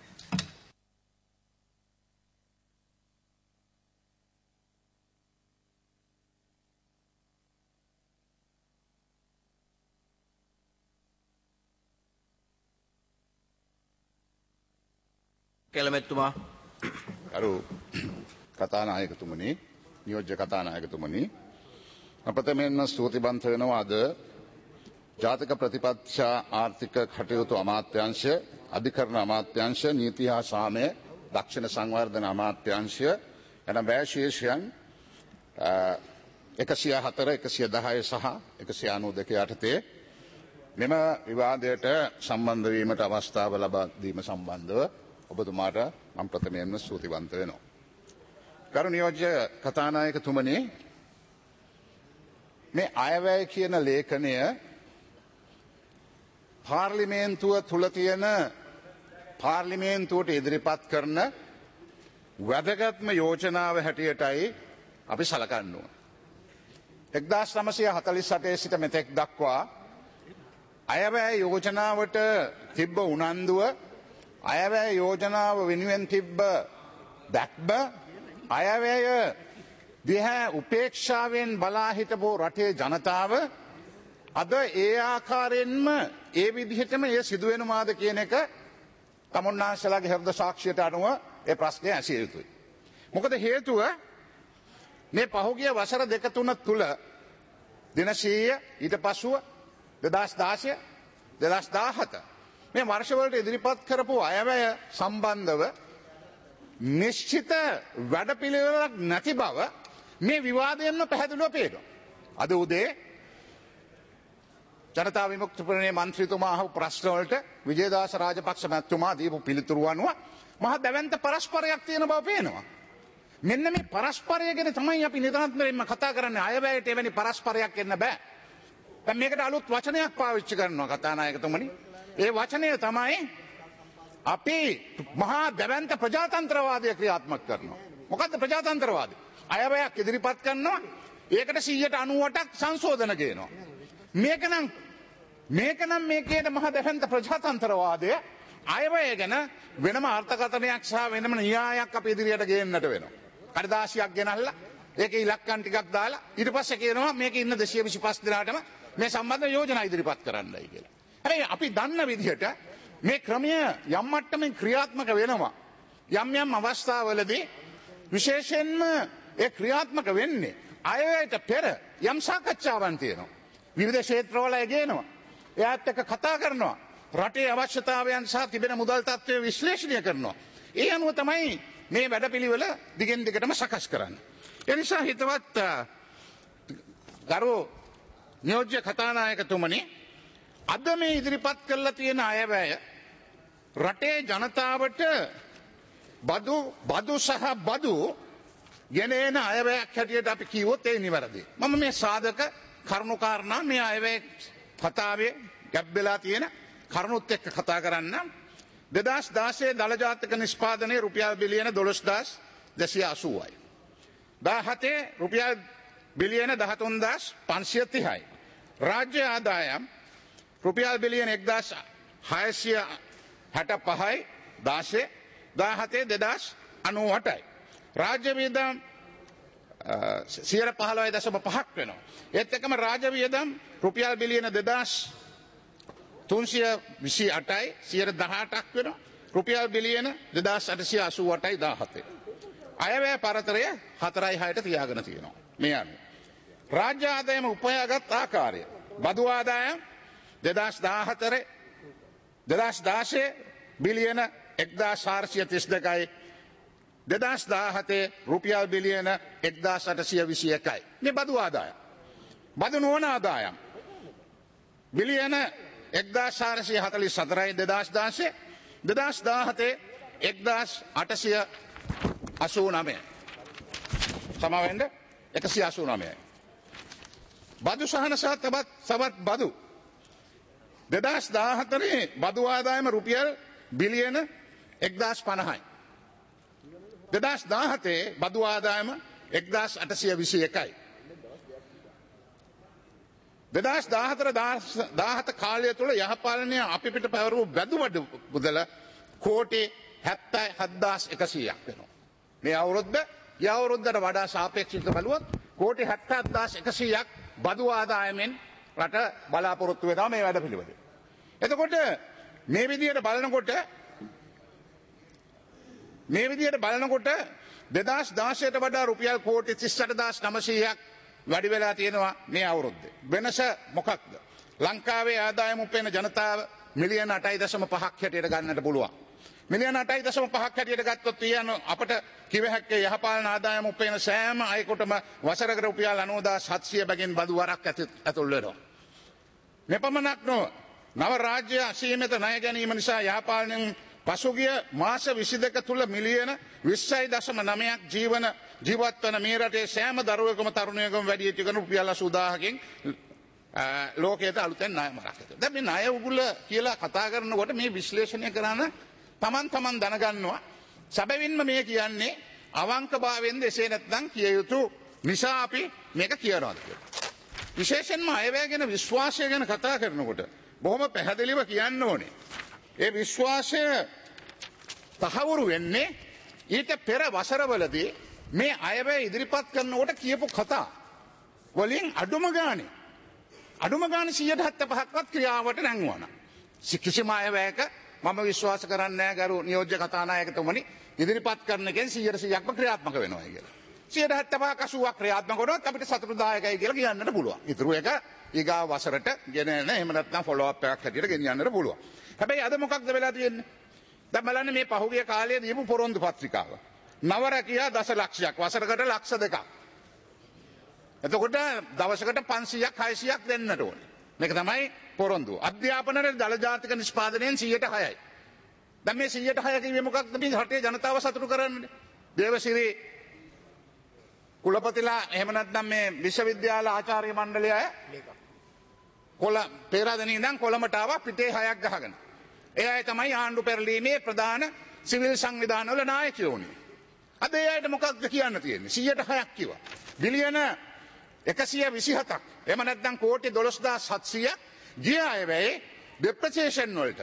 කැලමැතිතුමා අරු කතානායකතුමනි නියෝජ්‍ය කතානායකතුමනි අපතමෙන්ම ස්තුතිවන්ත වෙනවා අද ජාතික ප්‍රතිපත්ති ආර්ථික කටයුතු අමාත්‍යාංශය, අධිකරණ අමාත්‍යාංශ, නීති හා සාමය, දක්ෂිණ සංවර්ධන අමාත්‍යාංශය යන වැශේෂයන් එකසිය හතර, එකසිය දහය සහ එකසිය අනූ දෙක යටතේ මෙම විවාදයට සම්බන්ධ වීමට අවස්ථාව ලබා දීම සම්බන්ධව ඔබතුමාට මම ප්‍රථමයෙන්ම ස්තුතිවන්ත වෙනවා. ගරු නියෝජ්‍ය කතානායකතුමනි, මේ අයවැය කියන ලේඛනය පාර්ලිමේන්තුව තුල තියෙන පාර්ලිමේන්තුවට ඉදිරිපත් කරන වැදගත්ම යෝජනාව හැටියටයි අපි සලකන්න ඕන. එක්දාස් නවසිය හතළිස් අටේ සිට මෙතෙක් දක්වා අයවැය යෝජනාවට තිබ්බ උනන්දුව, අයවැය යෝජනාව වෙනුවෙන් තිබ්බ දැක්ම, අයවැය දිහා උපේක්ෂාවෙන් බලා හිටපු රටේ ජනතාව අද ඒ ආකාරයෙන්ම ඒ විදිහටම එය සිදුවෙනවාද කියන එක තමුන්නාන්සලාගේ හෘද සාක්ෂියට අනුව ඒ ප්‍රශ්නය ඇසිය යුතුයි. මොකද හේතුව මේ පහුගිය වසර දෙක තුන තුල දින සීය ඊට පසුව දෙදහස් දාසය දෙදහස් දාහත මේ වර්ෂවලට ඉදිරිපත් කරපු අයවැය සම්බන්ධව නිශ්චිත වැඩපිළිවෙලක් නැති බව මේ විවාදයෙන්ම පැහැදිලිව පේනවා. අද උදේ ජනතා විමුක්ති පෙරමුණේ මන්ත්‍රීතුමා අහපු ප්‍රශ්න වලට විජේදාස රාජපක්ෂ මැතිතුමා දීපු පිළිතුරු අනුව මහ දැවැන්ත පරස්පරයක් තියෙන බව පේනවා. මෙන්න මේ පරස්පරය ගැන තමයි අපි නිරන්තරයෙන්ම කතා කරන්නේ. අයවැයට එවැනි පරස්පරයක් එන්න බෑ. දැන් මේකට අලුත් වචනයක් පාවිච්චි කරනවා කතානායකතුමනි. ඒ වචනය තමයි අපි මහා දැවැන්ත ප්‍රජාතන්ත්‍රවාදය ක්‍රියාත්මක කරනවා. මොකද්ද ප්‍රජාතන්ත්‍රවාදය? අයවැයක් ඉදිරිපත් කරනවා, ඒකට සීයට අනූඅටක් සංශෝධන ගේනවා. මේකනම් මේකනම් මේකේට මහා දැවැන්ත ප්‍රජාතන්ත්‍රවාදය අයවැය ගැන වෙනම අර්ථකථනයක් සහ වෙනම න්‍යායක් අපි ඉදිරියට ගේන්නට වෙනවා. කඩදාසියක් ගෙනල්ලා ඒකේ ඉලක්කම් ටිකක් දාලා ඊට පස්සේ කියනවා මේකේ ඉන්න දෙසිය විසිපස් දෙනාටම මේ සම්බන්ධ යෝජනා ඉදිරිපත් කරන්නයි කියලා. හැබැයි අපි දන්න විදිහට මේ ක්‍රමය යම් මට්ටමින් ක්‍රියාත්මක වෙනවා. යම් යම් අවස්ථාවලදී විශේෂයෙන්ම ඒ ක්‍රියාත්මක වෙන්නේ අයවැයට පෙර යම් සාකච්ඡාවක් තියෙනවා. විවිධ ක්ෂේත්‍රවල ගේනවා. එයාත් එක්ක කතා කරනවා. රටේ අවශ්‍යතාවයන් සහ තිබෙන මුදල් තත්ත්වය විශ්ලේෂණය කරනවා. ඒ අනුව තමයි මේ වැඩපිළිවෙල දිගින් දිගටම සකස් කරන්නේ. ඒ නිසා හිතවත් ගරු නියෝජ්‍ය කතානායකතුමනි, අද මේ ඉදිරිපත් කරලා තියෙන අයවැය රටේ ජනතාවට බදු බදු සහ බදු ගෙනෙන අයවැයක් හැටියට අපි කිව්වොත් ඒ නිවැරදි. මම මේ සාධක කරුණු කාරණා මේ අයවැය කතාවේ ගැබ් වෙලා තියෙන කරුණුත් එක්ක කතා කරන්න. දෙදහස් දාසය දළ ජාතික නිෂ්පාදනයේ රුපියල් බිලියන දොළොස්දාස් දෙසිය අසූවයි. දාහතේ රුපියල් බිලියන දහතුන්දාස් පන්සිය තිහයි. රාජ්‍ය ආදායම් රුපියල් බිලියන එක්දාස් හයසිය හැට පහයි දාසේ දාහතේ දෙදහස් අනූඅටයි. රාජ්‍ය වියදම් සියයට පහළොවයි දශම පහක් වෙනවා. ඒත් එක්කම රාජ්‍ය වියදම් රුපියල් බිලියන දෙදහස් තුන්සිය විසි අටයි සියයට දහඅටක් වෙනවා. රුපියල් බිලියන දෙදහස් අටසිය අසූ අටයි දාහතේ. අයවැය පරතරය හතරයි හයට තියාගෙන තියෙනවා. මේ අනුව රාජ්‍ය ආදායම උපයාගත් ආකාරය බදු ආදායම් දෙදහස් දාහතරේ දෙදහස් දාසය බිලියන එක්දාස් හාරසිය තිස් දෙකයි. දෙදහස් දාහතේ රුපියල් බිලියන එක්දාස් අටසිය විසි එකයි. මේ බදු ආදායම්. බදු නොවන ආදායම් බිලියන එක්දාස් හාරසිය හතළිස් හතරයි දෙදහස් දාසය. දෙදහස් දාහතේ එක්දාස් අටසිය අසූ නවය. සමාවෙන්ද එකසිය අසූ නවයයි. බදු සහන සහ තවත් සවත් බදු දෙදහස් දාහතරේ බදු ආදායම රුපියල් බිලියන එක්දාස් පනහයි. දෙදහස් දාහතේ බදු ආදායම එක්දාස් අටසිය විසි එකයි. දෙදහස් දාහතර දාහත කාලය තුළ යහපාලනය අපි පිට පැවරූ බැදුවඩු මුදල කෝටි හැත්තෑ හත්දාස් එකසීයක් වෙනවා. මේ අවුරුද්ද ය අවුරුද්දට වඩා සාපේක්ෂිත බලුවොත් කෝටි හැත්තෑ හත්දාස් එකසීයක් බදු ආදායමෙන් රට බලාපොරොත්තු වෙනවා මේ වැඩපිළිවෙල. එතකොට මේ විදිහට බලනකොට මේ විදිහට බලනකොට දෙදහස් දාසයට වඩා රුපියල් කෝටි තිස් අටදාස් නවසීයක් වැඩි වෙලා තියෙනවා මේ අවුරුද්දේ. වෙනස මොකක්ද? ලංකාවේ ආදායම උපයන ජනතාව මිලියන අටයි දශම පහක් හැටියට ගන්නට පුළුවන්. මිලියන අටයි දශම පහක් හැටියට ගත්තොත් කියන අපට කිව හැක්කේ යහපාලන ආදායම උපයන සෑම අයෙකුටම වසරකට රුපියල් අනූ හදාස් හත්සිය බැගින් බදු වරක් ඇතුල් වෙනවා. මෙපමණක් නොව නව රාජ්‍ය අසීමිත ණය ගැනීම නිසා යහපාලනයෙන් පසුගිය මාස විසි දෙක තුළ මිලියන විස්සයි දශම නවයක් ජීවන ජීවත් වන මේ රටේ සෑම දරුවෙකුම තරුණයෙකුම වැඩි යුතු කරන රුපියල් අසූ දාහකින් ලෝකයට අලුතෙන් ණය මරක් ඇත. දැන් මේ ණය උගුල කියලා කතා කරනකොට මේ විශ්ලේෂණය කරන තමන් තමන් දැනගන්නවා සැබවින්ම මේ කියන්නේ අවංකභාවයෙන්ද එසේ නැත්නම් කිය යුතු නිසා අපි මේක කියනවාද කියලා. විශේෂයෙන්ම අයවැය ගැන විශ්වාසය ගැන කතා කරනකොට බොහොම පැහැදිලිව කියන්න ඕනේ. ඒ විශ්වාසය තහවුරු වෙන්නේ ඊට පෙර වසරවලදී මේ අයවැය ඉදිරිපත් කරනකොට කියපු කතා වලින් අඩුම ගානේ අඩුම ගානේ සියයට හැත්තෑ පහක්වත් ක්‍රියාවට නැංවුවා. කිසිම අයවැයක මම විශ්වාස කරන්නේ ගරු නියෝජ්‍ය කතානායකතුමනි ඉදිරිපත් කරන එකෙන් සියයට සීයක්ම ක්‍රියාත්මක වෙනවා කියලා. සියයට හැත්තෑ පහක් අසූවක් ක්‍රියාත්මක වුණොත් අපිට සතුටුදායකයි කියලා කියන්නට පුළුවන්. ඊටු එක ඊගා වසරට ගෙන එන එහෙම නැත්නම් ෆොලෝ අප් එකක් හැටියට ගෙනියන්නට පුළුවන්. හැබැයි අද මොකක්ද වෙලා තියෙන්නේ? දැන් බලන්න මේ පහුගිය කාලයේ දීපු පොරොන්දු පත්‍රිකාව. නවරැකියා දසලක්ෂයක් වසරකට ලක්ෂ දෙකක්. එතකොට දවසකට පන්සීයක් හයසීයක් දෙන්නට ඕනේ. මේක තමයි පොරොන්දුව. අධ්‍යාපනයේ දල ජාතික නිෂ්පාදනයෙන් සියයට හයයි. දැන් මේ සියයට හය කිව්වේ මොකක්ද මේ රටේ ජනතාව සතුටු කරන්නේ? දේවසිරි කුලපතිලා එහෙම නැත්නම් මේ විශ්වවිද්‍යාල ආචාර්ය මණ්ඩලය අය කොළ පෙරදෙනින් ඉඳන් කොළඹට ආවා පිටේ හයක් ගහගෙන. ඒ අය තමයි ආණ්ඩු පෙරලීමේ ප්‍රධාන සිවිල් සංවිධානවල නායකයෝ උනේ. අද ඒ අයට මොකක්ද කියන්න තියෙන්නේ? සියයට හයක් කිව්වා. බිලියන එකසිය විසි හතක්. එහෙම නැත්නම් කෝටි දොළොස්දාස් හත්සියයක් ගිය අයවැයේ ඩෙප්‍රිසියේෂන් වලට.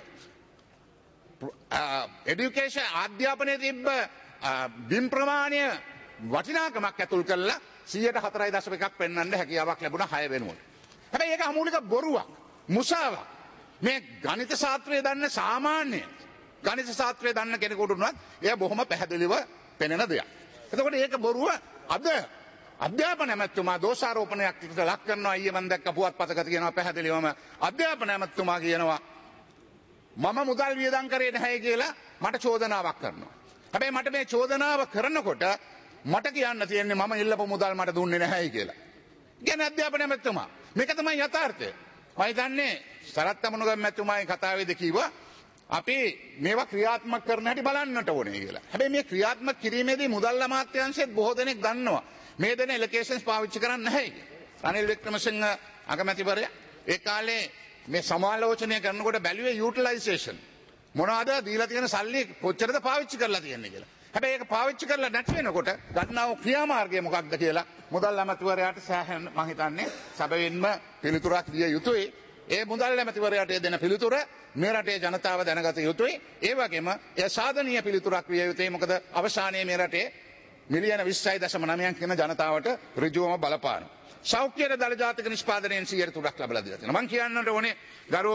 එඩියුකේෂන් අධ්‍යාපනයේ තිබ්බ බිම් ප්‍රමාණය වටිනාකමක් ඇතුල් කරලා සියයට හතරයි දශම එකක් පෙන්වන්න හැකියාවක් ලැබුණා හය වෙනුවට. හැබැයි ඒක අමූලික බොරුවක්, මුසාවක්. මේ ගණිත ශාස්ත්‍රය දන්න සාමාන්‍ය ගණිත ශාස්ත්‍රය දන්න කෙනෙකුට උනත් එය බොහොම පැහැදිලිව පෙනෙන දෙයක්. එතකොට ඒක බොරුව අද අධ්‍යාපන ඇමතුමා දෝෂාරෝපණයක් ලක් කරනවා. ඊයේ මම දැක්ක පුවත්පතක තියෙනවා පැහැදිලිවම අධ්‍යාපන ඇමතුමා කියනවා මම මුදල් වියදම් කරේ නැහැ කියලා මට චෝදනාවක් කරනවා. හැබැයි මට මේ චෝදනාව කරනකොට මට කියන්න තියෙන්නේ මම ඉල්ලපු මුදල් මට දුන්නේ නැහැයි කියලා. කියන්නේ අධ්‍යාපන ඇමතුමා. මේක තමයි යථාර්ථය. මම හිතන්නේ සරත් අමනුගම ඇතුමාගේ කතාවේදී කිව්වා අපි මේවා ක්‍රියාත්මක කරන හැටි බලන්නට ඕනේ කියලා. හැබැයි මේ ක්‍රියාත්මක කිරීමේදී මුදල් අමාත්‍යාංශයේත් බොහෝ දෙනෙක් දන්නවා මේ දෙන එලොකේෂන්ස් පාවිච්චි කරන්නේ නැහැ කියලා. රනිල් වික්‍රමසිංහ අගමැතිවරයා ඒ කාලේ මේ සමාලෝචනය කරනකොට බැලුවේ යූටිලයිසේෂන්. මොනවාද දීලා තියෙන සල්ලි කොච්චරද පාවිච්චි කරලා තියෙන්නේ කියලා. හැබැයි ඒක පාවිච්චි කරලා නැති වෙනකොට ගන්නා ක්‍රියාමාර්ගය මොකක්ද කියලා මුදල් අමාත්‍යවරයාට සෑහෙන මම හිතන්නේ සැබවින්ම පිළිතුරක් දිය යුතුයි. ඒ මුදල් අමාත්‍යවරයාට දෙන පිළිතුර මේ රටේ ජනතාව දැනගත යුතුයි. ඒ වගේම ඒ සාධනීය පිළිතුරක් විය යුතුයි. මොකද අවසානයේ මේ රටේ මිලියන විස්සයි දශම නවයක් කියන ජනතාවට ඍජුවම බලපානවා. සෞඛ්‍යයේ දල ජාතික නිෂ්පාදනයෙන් සියයට තුනක් ලැබලා දීලා තියෙනවා. මම කියන්නට ඕනේ ගරු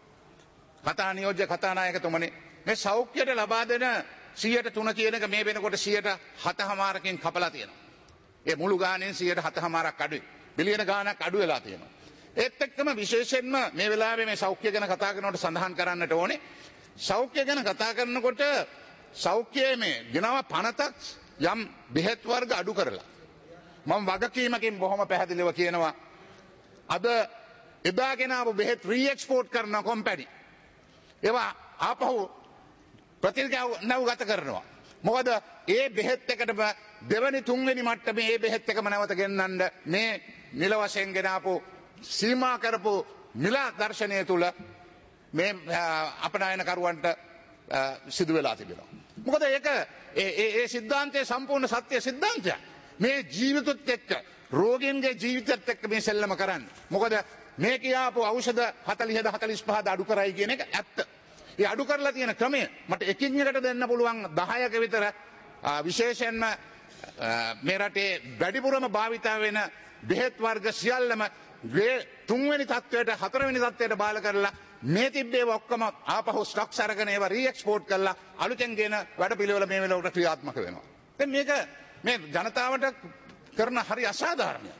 කතා නියෝජ්‍ය කතානායකතුමනි මේ සෞඛ්‍යයට ලබා දෙන සියයට තුන කියන එක මේ වෙනකොට සියයට හතමාරකින් කපලා තියෙනවා. ඒ මුළු ගාණෙන් සියයට හතමාරක් අඩුයි. බිලියන ගාණක් අඩු වෙලා තියෙනවා. ඒත් එක්කම විශේෂයෙන්ම මේ වෙලාවේ මේ සෞඛ්‍ය ගැන කතා කරනකොට සඳහන් කරන්නට ඕනේ සෞඛ්‍ය ගැන කතා කරනකොට සෞඛ්‍යයේ මේ ගෙනවා පනතක් යම් බෙහෙත් වර්ග අඩු කරලා මම වගකීමකින් බොහොම පැහැදිලිව කියනවා අද එදා ගෙනාවු බෙහෙත් රීඑක්ස්පෝර්ට් කරන කම්පැනි ඒවා ආපහු ප්‍රතිග්‍රහණව ගත කරනවා. මොකද ඒ බෙහෙත් එකටම දෙවනි තුන්වෙනි මට්ටමේ ඒ බෙහෙත් එකම නැවත ගෙන්නන්න මේ නිල වශයෙන් ගෙනාපු සීමා කරපු නිල දර්ශනය තුල මේ අපනයනකරුවන්ට සිදු වෙලා තිබෙනවා. මොකද ඒක ඒ ඒ සිද්ධාන්තයේ සම්පූර්ණ සත්‍ය සිද්ධාන්තයක්. මේ ජීවිතත් එක්ක රෝගීන්ගේ ජීවිතත් එක්ක මේ සෙල්ලම කරන්නේ. මොකද මේ කියාපු ඖෂධ හතළිහද හතළිස් පහද අඩු කරයි කියන එක ඇත්ත. ඒ අඩු කරලා තියෙන ක්‍රමය මට එකින් එකට දෙන්න පුළුවන් දහයක විතර විශේෂයෙන්ම මේ රටේ වැඩිපුරම භාවිතා වෙන බෙහෙත් වර්ග සියල්ලම තුන්වෙනි තත්වයට හතරවෙනි තත්වයට බාල කරලා මේ තිබ්බේ ඔක්කොම ආපහු ස්ටොක්ස් අරගෙන ඒවා රීඑක්ස්පෝර්ට් කරලා අලුතෙන් ගෙන වැඩපිළිවෙල මේ වෙලාවට ක්‍රියාත්මක වෙනවා. දැන් මේක මේ ජනතාවට කරන හරි අසාධාරණයි.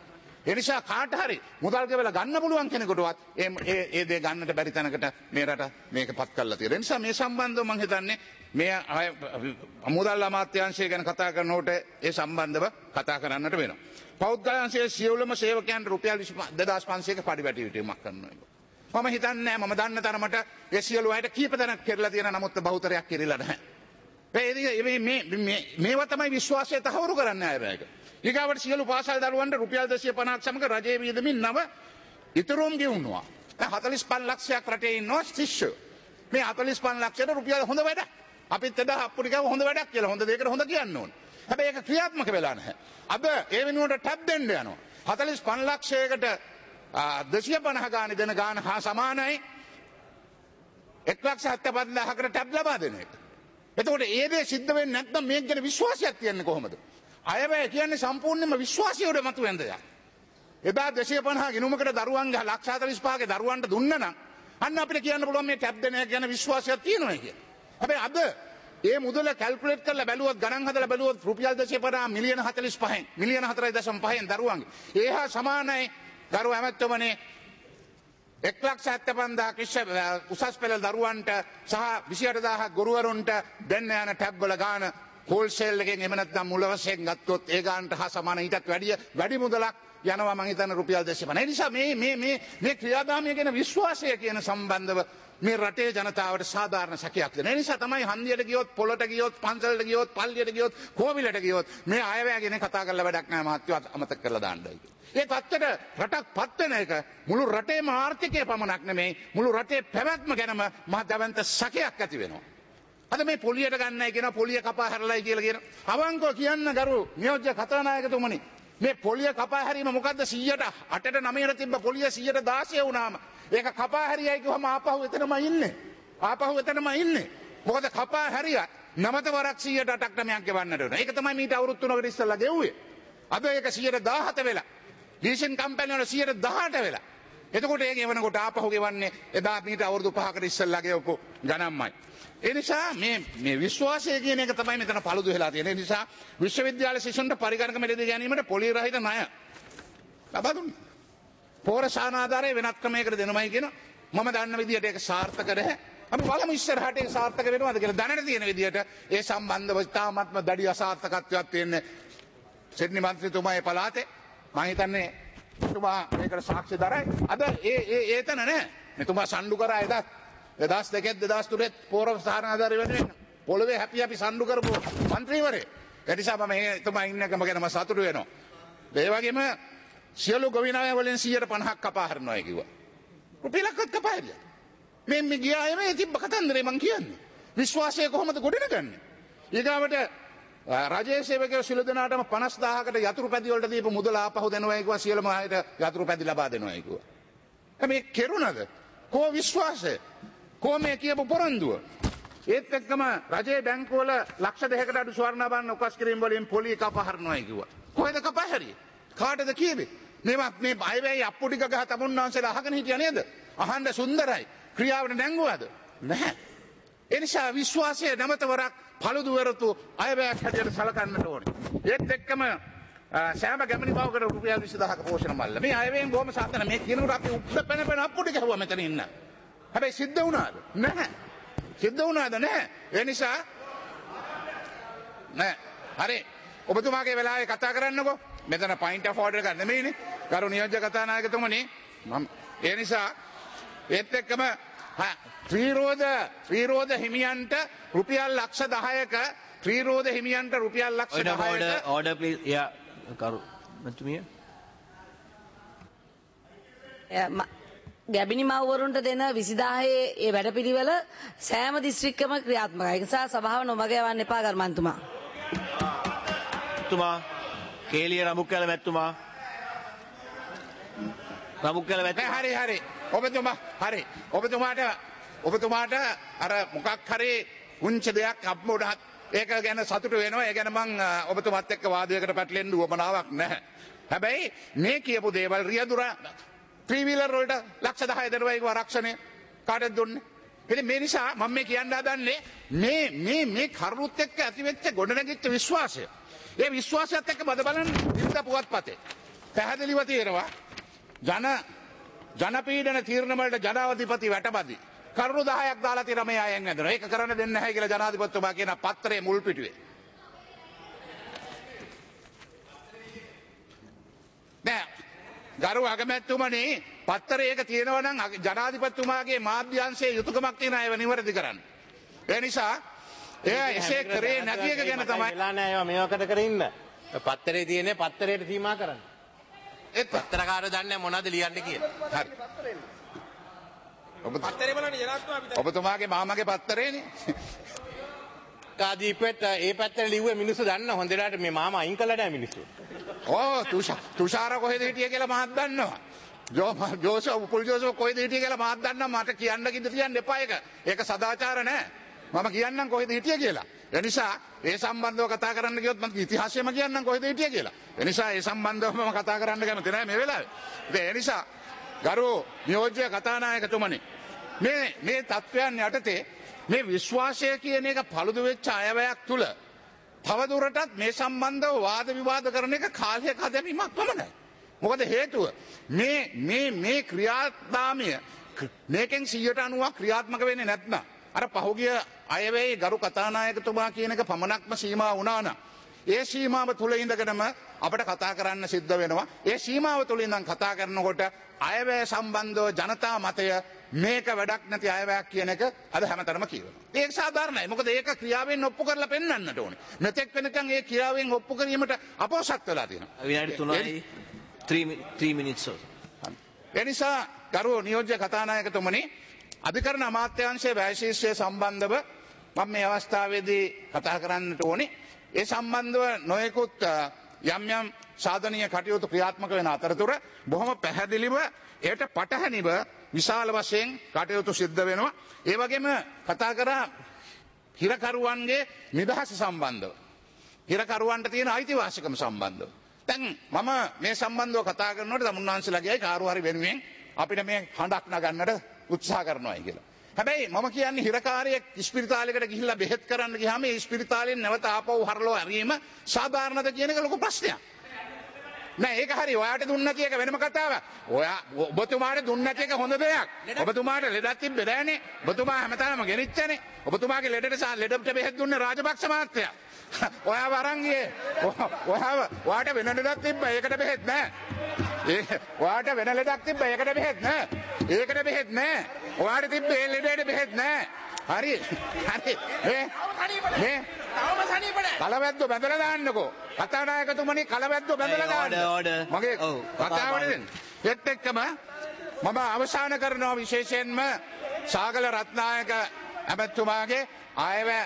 ඒ නිසා කාට හරි මුදල් ගෙවලා ගන්න පුළුවන් කෙනෙකුටවත් ඒ ඒ දේ ගන්නට බැරි තැනකට මේ රට මේකපත් කරලා තියෙනවා. ඒ නිසා මේ සම්බන්ධව මම හිතන්නේ මේ මුදල් අමාත්‍යාංශය ගැන කතා කරනකොට ඒ සම්බන්ධව කතා කරන්නට වෙනවා. පෞද්ගලික සියලුම සේවකයන්ට රුපියල් දෙදාස් පන්සියයක පඩිපැටි විටීමක් කරනවා. මම හිතන්නේ මම දන්න තරමට ඒ සියලු අයට කීප දෙනෙක් කෙරලා තියෙන නමුත් බහුතරයක් කෙරෙලා නැහැ. මේ මේ මේවා තමයි විශ්වාසය තහවුරු කරන්න ආයවැයක. ඊගාවට සියලු පාසල් දරුවන්ට රුපියල් දෙසිය පනහක් සමග රජයේ වියදමින් නව ඉතුරුම් ගෙවුනවා. දැන් හතළිස් පහ ලක්ෂයක් රටේ ඉන්නවා ශිෂ්‍යයෝ. මේ හතළිස් පහ ලක්ෂයට රුපියල් හොඳ වැඩක්. අපිත් එදා අප්පුඩි ගාව හොඳ වැඩක් කියලා හොඳ දෙයකට හොඳ කියන්න ඕන. හැබැයි ඒක ක්‍රියාත්මක වෙලා නැහැ. අද ඒ වෙනුවට ටැබ් දෙන්න යනවා. හතළිස් පහ ලක්ෂයකට දෙසිය පනහ ගානේ දෙන ගාන හා සමානයි එක් ලක්ෂ හතළිස් පන්දාහකට ටැබ් ලබා දෙන එක. එතකොට ඒ දේ සිද්ධ වෙන්නේ නැත්නම් මේක ගැන විශ්වාසයක් තියන්නේ කොහොමද? අයවැය කියන්නේ සම්පූර්ණයෙන්ම විශ්වාසය උඩ මතුවෙන දෙයක්. එදා දෙසිය පනහ ගිණුමකට දරුවන්ගේ ලක්ෂ හතළිස් පහක දරුවන්ට දුන්න නම් අන්න අපිට කියන්න පුළුවන් මේ ටැබ් දෙන එක ගැන විශ්වාසයක් තියෙනවා කියලා. හැබැයි අද ඒ මුදල කැල්කියුලේට් කරලා බැලුවොත් ගණන් හදලා බැලුවොත් රුපියල් දෙසිය පනහ මිලියන හතළිස් පහෙන් මිලියන හතරයි දශම පහෙන් දරුවන්ගේ ඒහා සමානයි දරුව ඇමැත්තමනේ එක් ලක්ෂ හතළිස් පන්දාහක උසස් පෙළ දරුවන්ට සහ විසි අට දාහක් ගුරුවරුන්ට දෙන්න යන ටැබ් වල ගාන හෝල්සේල් එකෙන් එහෙම නැත්නම් මුල වශයෙන් ගත්තොත් ඒ ගානට හා සමාන ඊටත් වැඩිය වැඩි මුදලක් යනවා මං හිතන්නේ රුපියල් දෙසිය පනහ. ඒ නිසා මේ මේ මේ මේ ක්‍රියාදාමය ගැන විශ්වාසය කියන සම්බන්ධව මේ රටේ ජනතාවට සාධාරණ සැකයක් දෙන. ඒ නිසා තමයි හන්දියට ගියොත් පොළට ගියොත් පන්සලට ගියොත් පල්ලියට ගියොත් කෝවිලට ගියොත් මේ අයවැය ගැන කතා කරලා වැඩක් නැහැ මහත්තයෝ අමතක කරලා දාන්නයි. ඒ තත්ත්වයට රටක් පත් වෙන එක මුළු රටේම ආර්ථිකය පමණක් නෙමෙයි මුළු රටේ පැවැත්ම ගැනම මහ දැවැන්ත සැකයක් ඇති වෙනවා. අද මේ පොලියට ගන්නයි කියන පොලිය කපා හැරලයි කියලා කියන අවංකව කියන්න ගරු නියෝජ්‍ය කතානායකතුමනි මේ පොලිය කපා හැරීම මොකද්ද සීයට අටට නවයට තිබ්බ පොලිය සීයට දාසය වුණාම ඒක කපා හැරියයි කිව්වම ආපහු එතනම ඉන්නේ ආපහු එතනම ඉන්නේ මොකද කපා හැරියත් නවත වරක් සීයට අටක් නමයක් ගෙවන්නට වෙනවා. ඒක තමයි මීට අවුරුදු තුනකට ඉස්සෙල්ලා ගෙව්වේ. අද ඒක සීයට දාහත වෙලා ලීසින් කම්පැනි වල සීයට දහඅට වෙලා. එතකොට ඒක එවනකොට ආපහු ගෙවන්නේ එදා මීට අවුරුදු පහකට ඉස්සෙල්ලා ගෙවපු ගණන්මයි. ඒ නිසා මේ මේ විශ්වාසය කියන එක තමයි මෙතන පළුදු වෙලා තියෙන්නේ. ඒ නිසා විශ්වවිද්‍යාල ශිෂ්‍යන්ට පරිගණක මෙලදී ගැනීමට පොලිය රහිත ණය ලබා දුන්නා. පෝරසාන ආධාරය වෙනත් ක්‍රමයකට දෙනමයි කියන මම දන්න විදිහට ඒක සාර්ථක නැහැ. අපි බලමු ඉස්සරහට ඒක සාර්ථක වෙනවද කියලා. දැනට තියෙන විදිහට ඒ සම්බන්ධව තාමත්ම දැඩි අසාර්ථකත්වයක් තියෙන්නේ සිඩ්නි මන්ත්‍රීතුමාගේ පළාතේ. මම හිතන්නේ එතුමා මේකට සාක්ෂි දරයි. අද ඒ ඒ ඒතන නැහැ. මෙතුමා සම්ඩු කරා එදා දෙදහස් දෙකේ දෙදහස් තුනේ පෝර සහන ආධාරය වෙනුවෙන් පොළවේ හැපි හැපි සම්ඩු කරපු മന്ത്രിවරේ. ඒ නිසා මම එතුමා ඉන්නකම ගැන මම සතුටු වෙනවා. ඒ වගේම සියලු ගොවිනාය වලින් සීයට පනහක් කපා හරිනවා කිව්වා. රුපියලක්වත් කපා හරියා. මේ මේ ගියාය මේ තිබ්බ කතන්දරේ මං කියන්නේ. විශ්වාසය කොහොමද ගොඩනගන්නේ? ඊගාවට රජයේ සේවකයෝ සියලු දෙනාටම පනස් දාහකට යතුරු පැදි වලට දීපු මුදල ආපහු දෙනවා කිව්වා සියලුම අයට යතුරු පැදි ලබා දෙනවා කිව්වා. මේ කෙරුණද? කෝ විශ්වාසය? කෝ මේ කියපු පොරොන්දුව? ඒත් එක්කම රජයේ බැංකුවල ලක්ෂ දෙකකට අඩු ස්වර්ණාභරණ උකස් කිරීම වලින් පොලිය කපා හරිනවා කිව්වා. කොහෙද කපා හරියේ? කාටද කියෙන්නේ? මේවා මේ අයවැය අප්පු ටික ගහ තමුන්නාන්සේලා අහගෙන හිටියා නේද? අහන්න සුන්දරයි. ක්‍රියාවට නැංගුවද? නැහැ. ඒ නිසා විශ්වාසය නැවත වරක් පළුදු වෙරතු අයවැයක් හැටියට සලකන්නට ඕනේ. ඒත් එක්කම සෑම ගැමණි බවකට රුපියල් විසි දහක පෝෂණ මල්ල. මේ අයවැයෙන් බොහොම සාතන මේ කියනකොට අපි උඩ පැන පැන අප්පු ටික ගහුවා මෙතන ඉන්න. හැබැයි සිද්ධ වුණාද? නැහැ. සිද්ධ වුණාද? නැහැ. ඒ නිසා නෑ. හරි. ඔබතුමාගේ වෙලාවේ කතා කරන්නකෝ. මෙතන පොයින්ට් ඔෆ් ඕඩර් එක නෙමෙයිනේ. ගරු නියෝජ්‍ය කතානායකතුමනි මම ඒ නිසා ඒත් එක්කම ත්‍රිරෝධ ත්‍රිරෝධ හිමියන්ට රුපියල් ලක්ෂ දහයක ත්‍රිරෝධ හිමියන්ට රුපියල් ලක්ෂ දහයක order please yeah කරු මතුමිය ගැබිනි මව්වරුන්ට දෙන විසිදාහේ ඒ වැඩපිළිවෙල සෑම දිස්ත්‍රික්කම ක්‍රියාත්මකයි. ඒ නිසා සභාව නොමග යවන්න එපා ගර්මන්තුමා. තුමා කේලිය රමුක්කල මැතිතුමා රමුක්කල මැතිතුමා හරි හරි ඔබතුමා හරි ඔබතුමාට ඔබතුමාට අර මොකක් හරි පුංචි දෙයක් අප්මොඩහත් ඒක ගැන සතුටු වෙනවා. ඒ ගැන මං ඔබතුමාත් එක්ක වාදයකට පැටලෙන්න උවමනාවක් නැහැ. හැබැයි මේ කියපු දේවල් රියදුර ත්‍රිවිලර් වලට ලක්ෂ දහය දෙනවා ඒක ආරක්ෂණය කාටද දුන්නේ? ඉතින් මේ නිසා මම මේ කියන්න හදන්නේ මේ මේ මේ කරුණුත් එක්ක ඇතිවෙච්ච ගොඩනැගිච්ච විශ්වාසය. ඒ විශ්වාසයත් එක්ක බද බලන්න විරුද්ධ පුවත්පතේ. පැහැදිලිව තියෙනවා ජන ජනපීඩන තීරණ වලට ජනාධිපති වැටබදි. කරුණු දහයක් දාලා තියෙනවා මේ අයෙන් ඇදලා. ඒක කරන්න දෙන්නේ නැහැ කියලා ජනාධිපතිතුමා කියන පත්‍රයේ මුල් පිටුවේ. නෑ ගරු අගමැතිතුමනි පත්තරයක තියෙනවා නම් ජනාධිපතිතුමාගේ මාධ්‍යංශයේ යුතුයකමක් තියෙන අයව නිවැරදි කරන්න. ඒ නිසා එයා එසේ කරේ නැති එක ගැන තමයි වෙලා නෑ ඒවා මේවකට කර ඉන්න. පත්තරේ තියෙන්නේ පත්තරේට සීමා කරන්න. ඒත් පත්‍රකාරයෝ දන්නේ මොනවද ලියන්නේ කියලා. හරි. ඔබ පත්තරේ බලන්නේ ජනාධිපතිතුමා අපිට ඔබතුමාගේ මාමගේ පත්තරේනේ. කාදීපෙත් ඒ පැත්තට ලිව්වේ මිනිස්සු දන්න හොඳට මේ මාමා අයින් කළා නෑ මිනිස්සු. ඕ තුෂාර තුෂාර කොහෙද හිටියේ කියලා මහත් දන්නවා. ජෝ ජෝසප් උපුල් ජෝසප් කොහෙද හිටියේ කියලා මහත් දන්නවා. මට කියන්න කිව්ද කියන්න එපා ඒක. ඒක සදාචාර නෑ. මම කියන්නම් කොහෙද හිටියේ කියලා. ඒ නිසා ඒ සම්බන්ධව කතා කරන්න ගියොත් මම ඉතිහාසයම කියන්නම් කොහෙද හිටියේ කියලා. ඒ නිසා ඒ සම්බන්ධව මම කතා කරන්න කැමති නෑ මේ වෙලාවේ. ඒ නිසා ගරු නියෝජ්‍ය කතානායකතුමනි මේ මේ තත්ත්වයන් යටතේ මේ විශ්වාසය කියන එක පළුදු වෙච්ච අයවැයක් තුල තවදුරටත් මේ සම්බන්ධව වාද විවාද කරන එක කාලයක හදවීමක් පමණයි. මොකද හේතුව මේ මේ මේ ක්‍රියාදාමය මේකෙන් සියයට අනූවක් ක්‍රියාත්මක වෙන්නේ නැත්නම් අර පහුගිය අයවැයේ ගරු කතානායකතුමා කියන එක පමණක්ම සීමා වුණා නම් ඒ සීමාව තුල ඉඳගෙනම අපිට කතා කරන්න සිද්ධ වෙනවා. ඒ සීමාව තුල ඉඳන් කතා කරනකොට අයවැය සම්බන්ධව ජනතා මතය මේක වැඩක් නැති අයවැයක් කියන එක අද හැමතැනම කියනවා. ඒක සාධාරණයි. මොකද ඒක ක්‍රියාවෙන් ඔප්පු කරලා පෙන්වන්නට ඕනේ. මෙතෙක් වෙනකන් ඒ ක්‍රියාවෙන් ඔප්පු කිරීමට අපොසත් වෙලා තියෙනවා. විනාඩි තුනයි three minutes. ඒ නිසා ගරු නියෝජ්‍ය කතානායකතුමනි අධිකරණ අමාත්‍යාංශයේ වැය ශීර්ෂය සම්බන්ධව මම මේ අවස්ථාවේදී කතා කරන්නට ඕනේ. ඒ සම්බන්ධව නොයෙකුත් යම් යම් සාධනීය කටයුතු ක්‍රියාත්මක වෙන අතරතුර බොහොම පැහැදිලිව ඒට පටහැනිව විශාල වශයෙන් කටයුතු සිද්ධ වෙනවා. ඒ වගේම කතා කරා හිරකරුවන්ගේ නිදහස සම්බන්ධව. හිරකරුවන්ට තියෙන අයිතිවාසිකම සම්බන්ධව. දැන් මම මේ සම්බන්ධව කතා කරනකොට තමුන්වහන්සේලාගේ කාරු හරි වෙනුවෙන් අපිට මේ හඬක් නගන්නට උත්සාහ කරනවායි කියලා. හැබැයි මම කියන්නේ හිරකාරයෙක් ඉස්පිරිතාලයකට ගිහිල්ලා බෙහෙත් කරන්න ගියාම ඒ ඉස්පිරිතාලෙන් නැවත ආපහු හරලෝ ඇරීම සාධාරණද කියන එක ලොකු ප්‍රශ්නයක්. නෑ ඒක හරි ඔයාට දුන්න නැති එක වෙනම කතාවක්. ඔයා ඔබතුමාට දුන්න නැති එක හොඳ දෙයක්. ඔබතුමාට ලෙඩක් තිබ්බේ නෑනේ. ඔබතුමා හැමතැනම ගෙනිච්චනේ. ඔබතුමාගේ ලෙඩට සා ලෙඩට බෙහෙත් දුන්නේ රාජපක්ෂ මහත්තයා. ඔයා වරන් ගියේ. ඔයා ඔයාට වෙන ලෙඩක් තිබ්බා ඒකට බෙහෙත් නෑ. ඒ ඔයාට වෙන ලෙඩක් තිබ්බා ඒකට බෙහෙත් නෑ. ඒකට බෙහෙත් නෑ. ඔයාට තිබ්බේ ඒ ලෙඩේට බෙහෙත් නෑ. හරි. හරි. මේ මේ තවම සනීප නෑ. කලවැද්දෝ බැඳලා දාන්නකෝ. කතානායකතුමනි කලවැද්දෝ බැඳලා දාන්න. මගේ කතාවට දෙන්න. ඒත් එක්කම මම අවසන් කරනවා විශේෂයෙන්ම සාගල රත්නායක ඇමතුමාගේ ආයවැය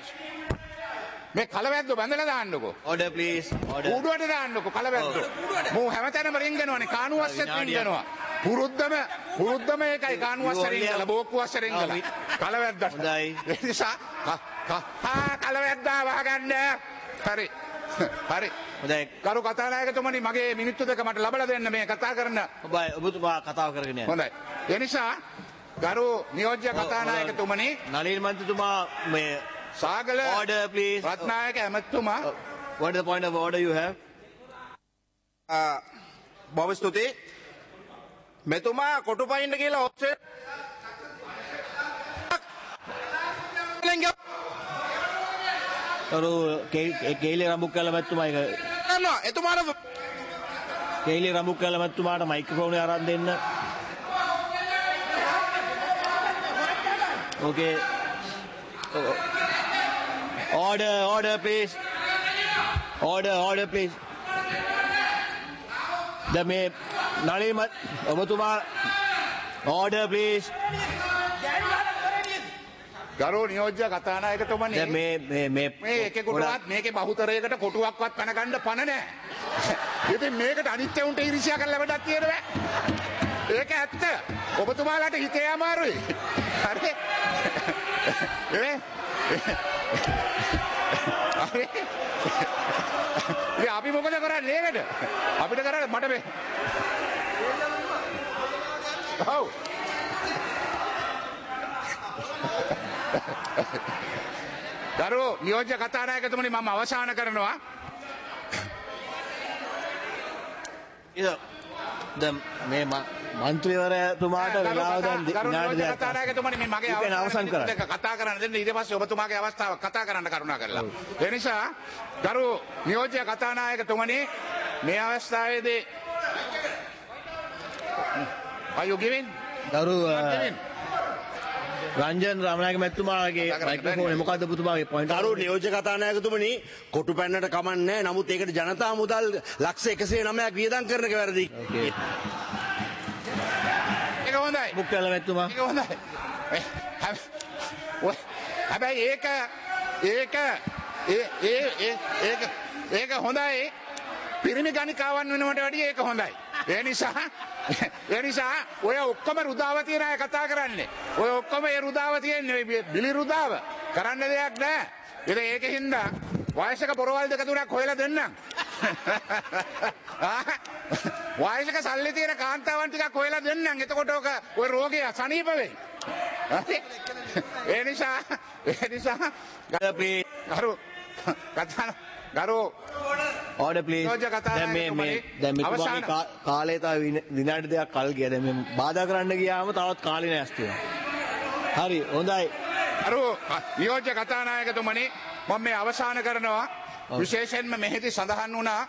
මේ කලවැද්දෝ බැඳලා දාන්නකෝ. Order please. Order. උඩුවට දාන්නකෝ කලවැද්දෝ. මෝ හැමතැනම රින්ගනවනේ කානුවස්සෙත් රින්ගනවා. පුරුද්දම පුරුද්දම ඒකයි කානුවස්ස රින්ගලා බෝක්කුවස්ස රින්ගලා. කලවැද්දා. හොඳයි. ඒ නිසා හා කලවැද්දා වහගන්න. හරි. හරි. හොඳයි. කරු කතානායකතුමනි මගේ මිනිත්තු දෙක මට ලබලා දෙන්න මේ කතා කරන. ඔබයි ඔබතුමා කතාව කරගෙන යන්න. හොඳයි. ඒ නිසා ගරු නියෝජ්‍ය කතානායකතුමනි නලින් මන්ත්‍රීතුමා මේ Sagala order please. Ratnayake ඇමතුමා What is the point of order you have? බොහොම ස්තුතියි. මෙතුමා කොටු පයින්න කියලා ඔස්සේ කරු කේලි රඹුක්කල මැතිතුමා එක නෑ එතුමාට කේලි රඹුක්කල මැතිතුමාට මයික්‍රොෆෝන් එක අරන් දෙන්න. Okay. Order, order please. Order, order please. The මේ නලින් ඔබතුමා order please. ගරු නියෝජ්‍ය කතානායකතුමනි දැන් මේ මේ මේ මේ එකෙකුටවත් මේකේ බහුතරයකට කොටුවක්වත් පැන ගන්න පණ නැහැ. ඉතින් මේකට අනිත්‍ය උන්ට ඉරිසියා කරලා වැඩක් තියෙන බෑ. ඒක ඇත්ත. ඔබතුමාලාට හිතේ අමාරුයි. හරි. ඒ හරි. අපි මොකද කරන්නේ ඒකට? අපිට කරන්නේ මට මේ. ඔව්. ගරු නියෝජ්‍ය කතානායකතුමනි මම අවසන් කරනවා. දැන් මේ මන්ත්‍රීවරයාතුමාට වෙලාව දැන් විනාඩි දෙකක් කතානායකතුමනි මේ මගේ අවසන් කරන්න කතා කරන්න දෙන්න ඊට පස්සේ ඔබතුමාගේ අවස්ථාව කතා කරන්න කරුණා කරලා. ඒ නිසා ගරු නියෝජ්‍ය කතානායකතුමනි මේ අවස්ථාවේදී are you giving? ගරු රංජන් රාමනායක මැතිතුමාගේ මයික්‍රොෆෝනේ මොකද්ද පුතුමාගේ පොයින්ට්? ගරු නියෝජ්‍ය කතානායකතුමනි කොටු පැන්නට කමන්නේ නමුත් ඒකට ජනතා මුදල් ලක්ෂ එකසිය නවයක් වියදම් කරන එක වැරදි. ඒක හොඳයි. මුක්කල මැතිතුමා. ඒක හොඳයි. හැබැයි ඒක ඒක ඒ ඒ ඒක ඒක හොඳයි. පිරිමි ගණිකාවන් වෙනවට වැඩිය ඒක හොඳයි. ඒ නිසා ඒ නිසා ඔය ඔක්කොම රුදාව තියන අය කතා කරන්නේ. ඔය ඔක්කොම ඒ රුදාව තියෙන්නේ බිලි රුදාව. කරන්න දෙයක් නැහැ. ඉතින් ඒකෙන්ද වයසක පොරවල් දෙක තුනක් හොයලා දෙන්නම්. වයසක සල්ලි තියෙන කාන්තාවන් ටිකක් හොයලා දෙන්නම්. එතකොට ඔක ඔය රෝගය සනීප වෙයි. ඒ නිසා ඒ නිසා ගරු කතා ගරු ඕඩර් ප්ලීස්. දැන් මේ මේ දැන් මෙතුමාගේ කාලය තව විනාඩි දෙකක් කල් ගියා. දැන් මේ බාධා කරන්න ගියාම තවත් කාලේ නැස්ති වෙනවා. හරි හොඳයි. අරු නියෝජ්‍ය කතානායකතුමනි මම මේ අවසන් කරනවා. විශේෂයෙන්ම මෙහිදී සඳහන් වුණා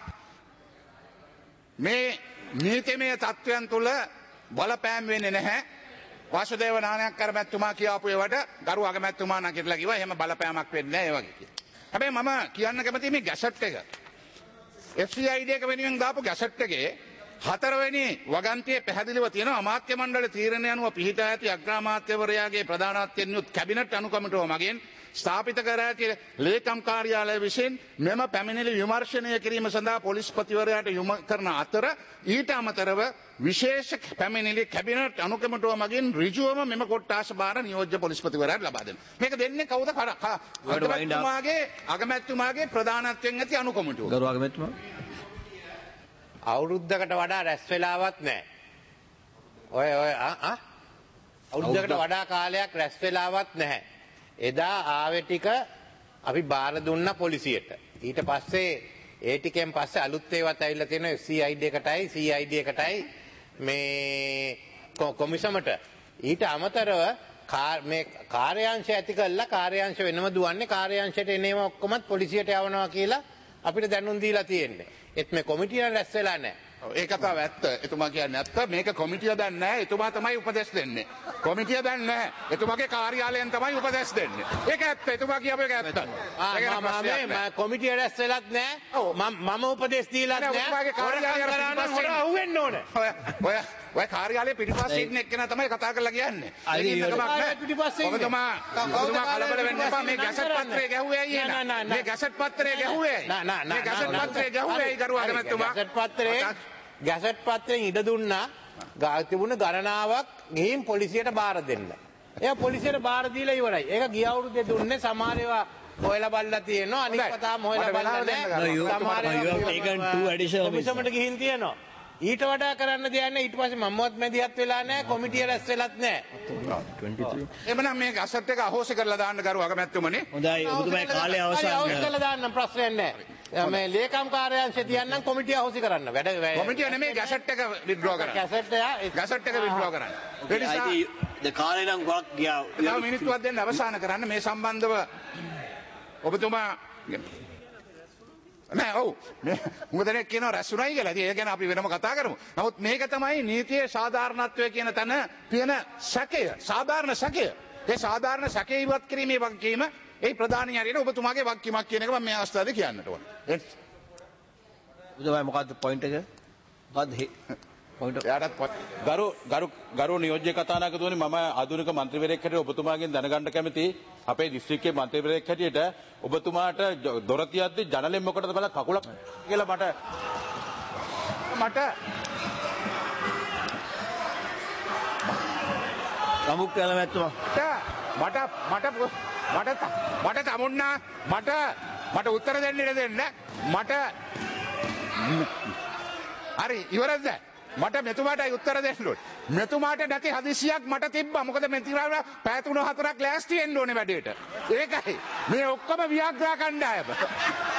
මේ නීතිමය තත්ත්වයන් තුල බලපෑම් වෙන්නේ නැහැ. වාසුදේව නානායක්කර මැතිතුමා කියපු ඒවට ගරු අගමැතිතුමා නැගිටලා කිව්වා එහෙම බලපෑමක් වෙන්නේ නැහැ ඒ වගේ කියලා. හැබැයි මම කියන්න කැමති මේ ගැසට් එක F C I D එක වෙනුවෙන් දාපු ගැසට් එකේ හතරවෙනි වගන්තියේ පැහැදිලිව තියෙනවා අමාත්‍ය මණ්ඩල තීරණය අනුව පිහිටා ඇති අග්‍රාමාත්‍යවරයාගේ ප්‍රධානත්වයෙන් යුත් කැබිනට් අනුකමිටුව මගින් ස්ථාපිත කර ඇති ලේකම් කාර්යාලය විසින් මෙම පැමිණිලි විමර්ශනය කිරීම සඳහා පොලිස්පතිවරයාට යොමු කරන අතර ඊට අමතරව විශේෂ පැමිණිලි කැබිනට් අනුකමිටුව මගින් ඍජුවම මෙම කොට්ටාස භාර නියෝජ්‍ය පොලිස්පතිවරයාට ලබා දෙනවා. මේක දෙන්නේ කවුද? අගමැතිතුමාගේ අගමැතිතුමාගේ ප්‍රධානත්වයෙන් ඇති අනුකමිටුව. ගරු අගමැතිතුමා අවුරුද්දකට වඩා රැස් වෙලාවත් නැහැ. ඔය ඔය ආ අවුරුද්දකට වඩා කාලයක් රැස් වෙලාවත් නැහැ. එදා ආවේ ටික අපි බාර දුන්න පොලිසියට. ඊට පස්සේ ඒ ටිකෙන් පස්සේ අලුත් ඒවාත් ඇවිල්ලා තියෙනවා C I D එකටයි C I D එකටයි මේ කොමිසමට. ඊට අමතරව මේ කාර්යාංශය ඇති කළා කාර්යාංශ වෙනම දුවන්නේ කාර්යාංශයට එනේම ඔක්කොමත් පොලිසියට යවනවා කියලා අපිට දැනුම් දීලා තියෙන්නේ. ඒත් මේ කොමිටිය රැස් වෙලා නැහැ. ඒ කතාව ඇත්ත. එතුමා කියන්නේ ඇත්ත. මේක කොමිටිය දන්නේ නැහැ. එතුමා තමයි උපදෙස් දෙන්නේ. කොමිටිය දන්නේ නැහැ. එතුමාගේ කාර්යාලයෙන් තමයි උපදෙස් දෙන්නේ. ඒක ඇත්ත. එතුමා කියපු එක ඇත්ත. මම කොමිටිය රැස් වෙලත් නැහැ. මම උපදෙස් දීලත් නැහැ. එතුමාගේ කාර්යාලය අහුවෙන්න ඕනේ. ඔය ඔය කාර්යාලයේ පිටිපස්සේ ඉන්න එක්කෙනා තමයි කතා කරලා කියන්නේ. ඔබතුමා ඔබතුමා කලබල වෙන්න එපා. මේ ගැසට් පත්‍රය ගැහුවේ ඇයි එහෙනම්? මේ ගැසට් පත්‍රය ගැහුවේ ඇයි? නෑ නෑ මේ ගැසට් පත්‍රය ගැහුවේ ඇයි කරුවා අගමැතිතුමා? ගැසට් පත්‍රයේ ගැසට් පත්‍රයෙන් ඉඩ දුන්නා තිබුණ ගණනාවක් ගිහින් පොලිසියට බාර දෙන්න. ඒක පොලිසියට බාර දීලා ඉවරයි. ඒක ගිය අවුරුද්දේ දුන්නේ සමහර ඒවා හොයලා බලලා තියෙනවා. අනිත් පතාම හොයලා බලලා නැහැ. සමහර ඒවා කොමිසමට ගිහින් තියෙනවා. ඊට වඩා කරන්න දෙයක් නැහැ. ඊට පස්සේ මමවත් මැදිහත් වෙලා නැහැ. කොමිටිය රැස් වෙලත් නැහැ. එමනම් මේ ගැසට් එක අහෝසි කරලා දාන්න කරුවා අගමැතිතුමනි. හොඳයි ඔබතුමාගේ කාලය අවසන්. අහෝසි කරලා දාන්න ප්‍රශ්නයක් නැහැ. මේ ලේකම් කාර්යාංශය තියන්නම් කොමිටිය අහෝසි කරන්න. වැඩ කොමිටිය නෙමෙයි ගැසට් එක විත්ඩ්‍රෝ කරන්න. ගැසට් එක ගැසට් එක විත්ඩ්‍රෝ කරන්න. ඒ නිසා ද කාලේ නම් ගොඩක් ගියා. තව මිනිත්තුවක් දෙන්න අවසන් කරන්න මේ සම්බන්ධව ඔබතුමා නෑ ඔව් මොකද දෙනෙක් කියනවා රැස්ුණයි කියලා. ඉතින් ඒක ගැන අපි වෙනම කතා කරමු. නමුත් මේක තමයි නීතියේ සාධාරණත්වය කියන තැන තියෙන සැකය. සාධාරණ සැකය. ඒ සාධාරණ සැකය ඉවත් කිරීමේ වගකීම ඒ ප්‍රධානී හරියට ඔබතුමාගේ වගකීමක් කියන එක මම මේ අවස්ථාවේ කියන්නට ඕන. ඔබතුමා මොකද්ද පොයින්ට් එක? මොකද්ද ගරු ගරු ගරු නියෝජ්‍ය කතානායකතුමනි මම ආධුනික මන්ත්‍රීවරයෙක් හැටියට ඔබතුමාගෙන් දැනගන්න කැමතියි අපේ දිස්ත්‍රික්කයේ මන්ත්‍රීවරයෙක් හැටියට ඔබතුමාට දොර තියද්දි ජනලෙන් මොකටද බලලා කකුලක් කියලා මට මට රමුක් කියලා මැතුමා මට මට මට මට තමුන්නා මට මට උත්තර දෙන්න ඉඩ දෙන්න මට හරි ඉවරද මට මෙතුමාටයි උත්තර දෙන්න ඕනේ. මෙතුමාට නැති හදිසියක් මට තිබ්බා. මොකද මෙතුමාට පැය තුන හතරක් ලෑස්ති වෙන්න ඕනේ වැඩේට. ඒකයි. මේ ඔක්කොම ව්‍යාග්‍රා කණ්ඩායම.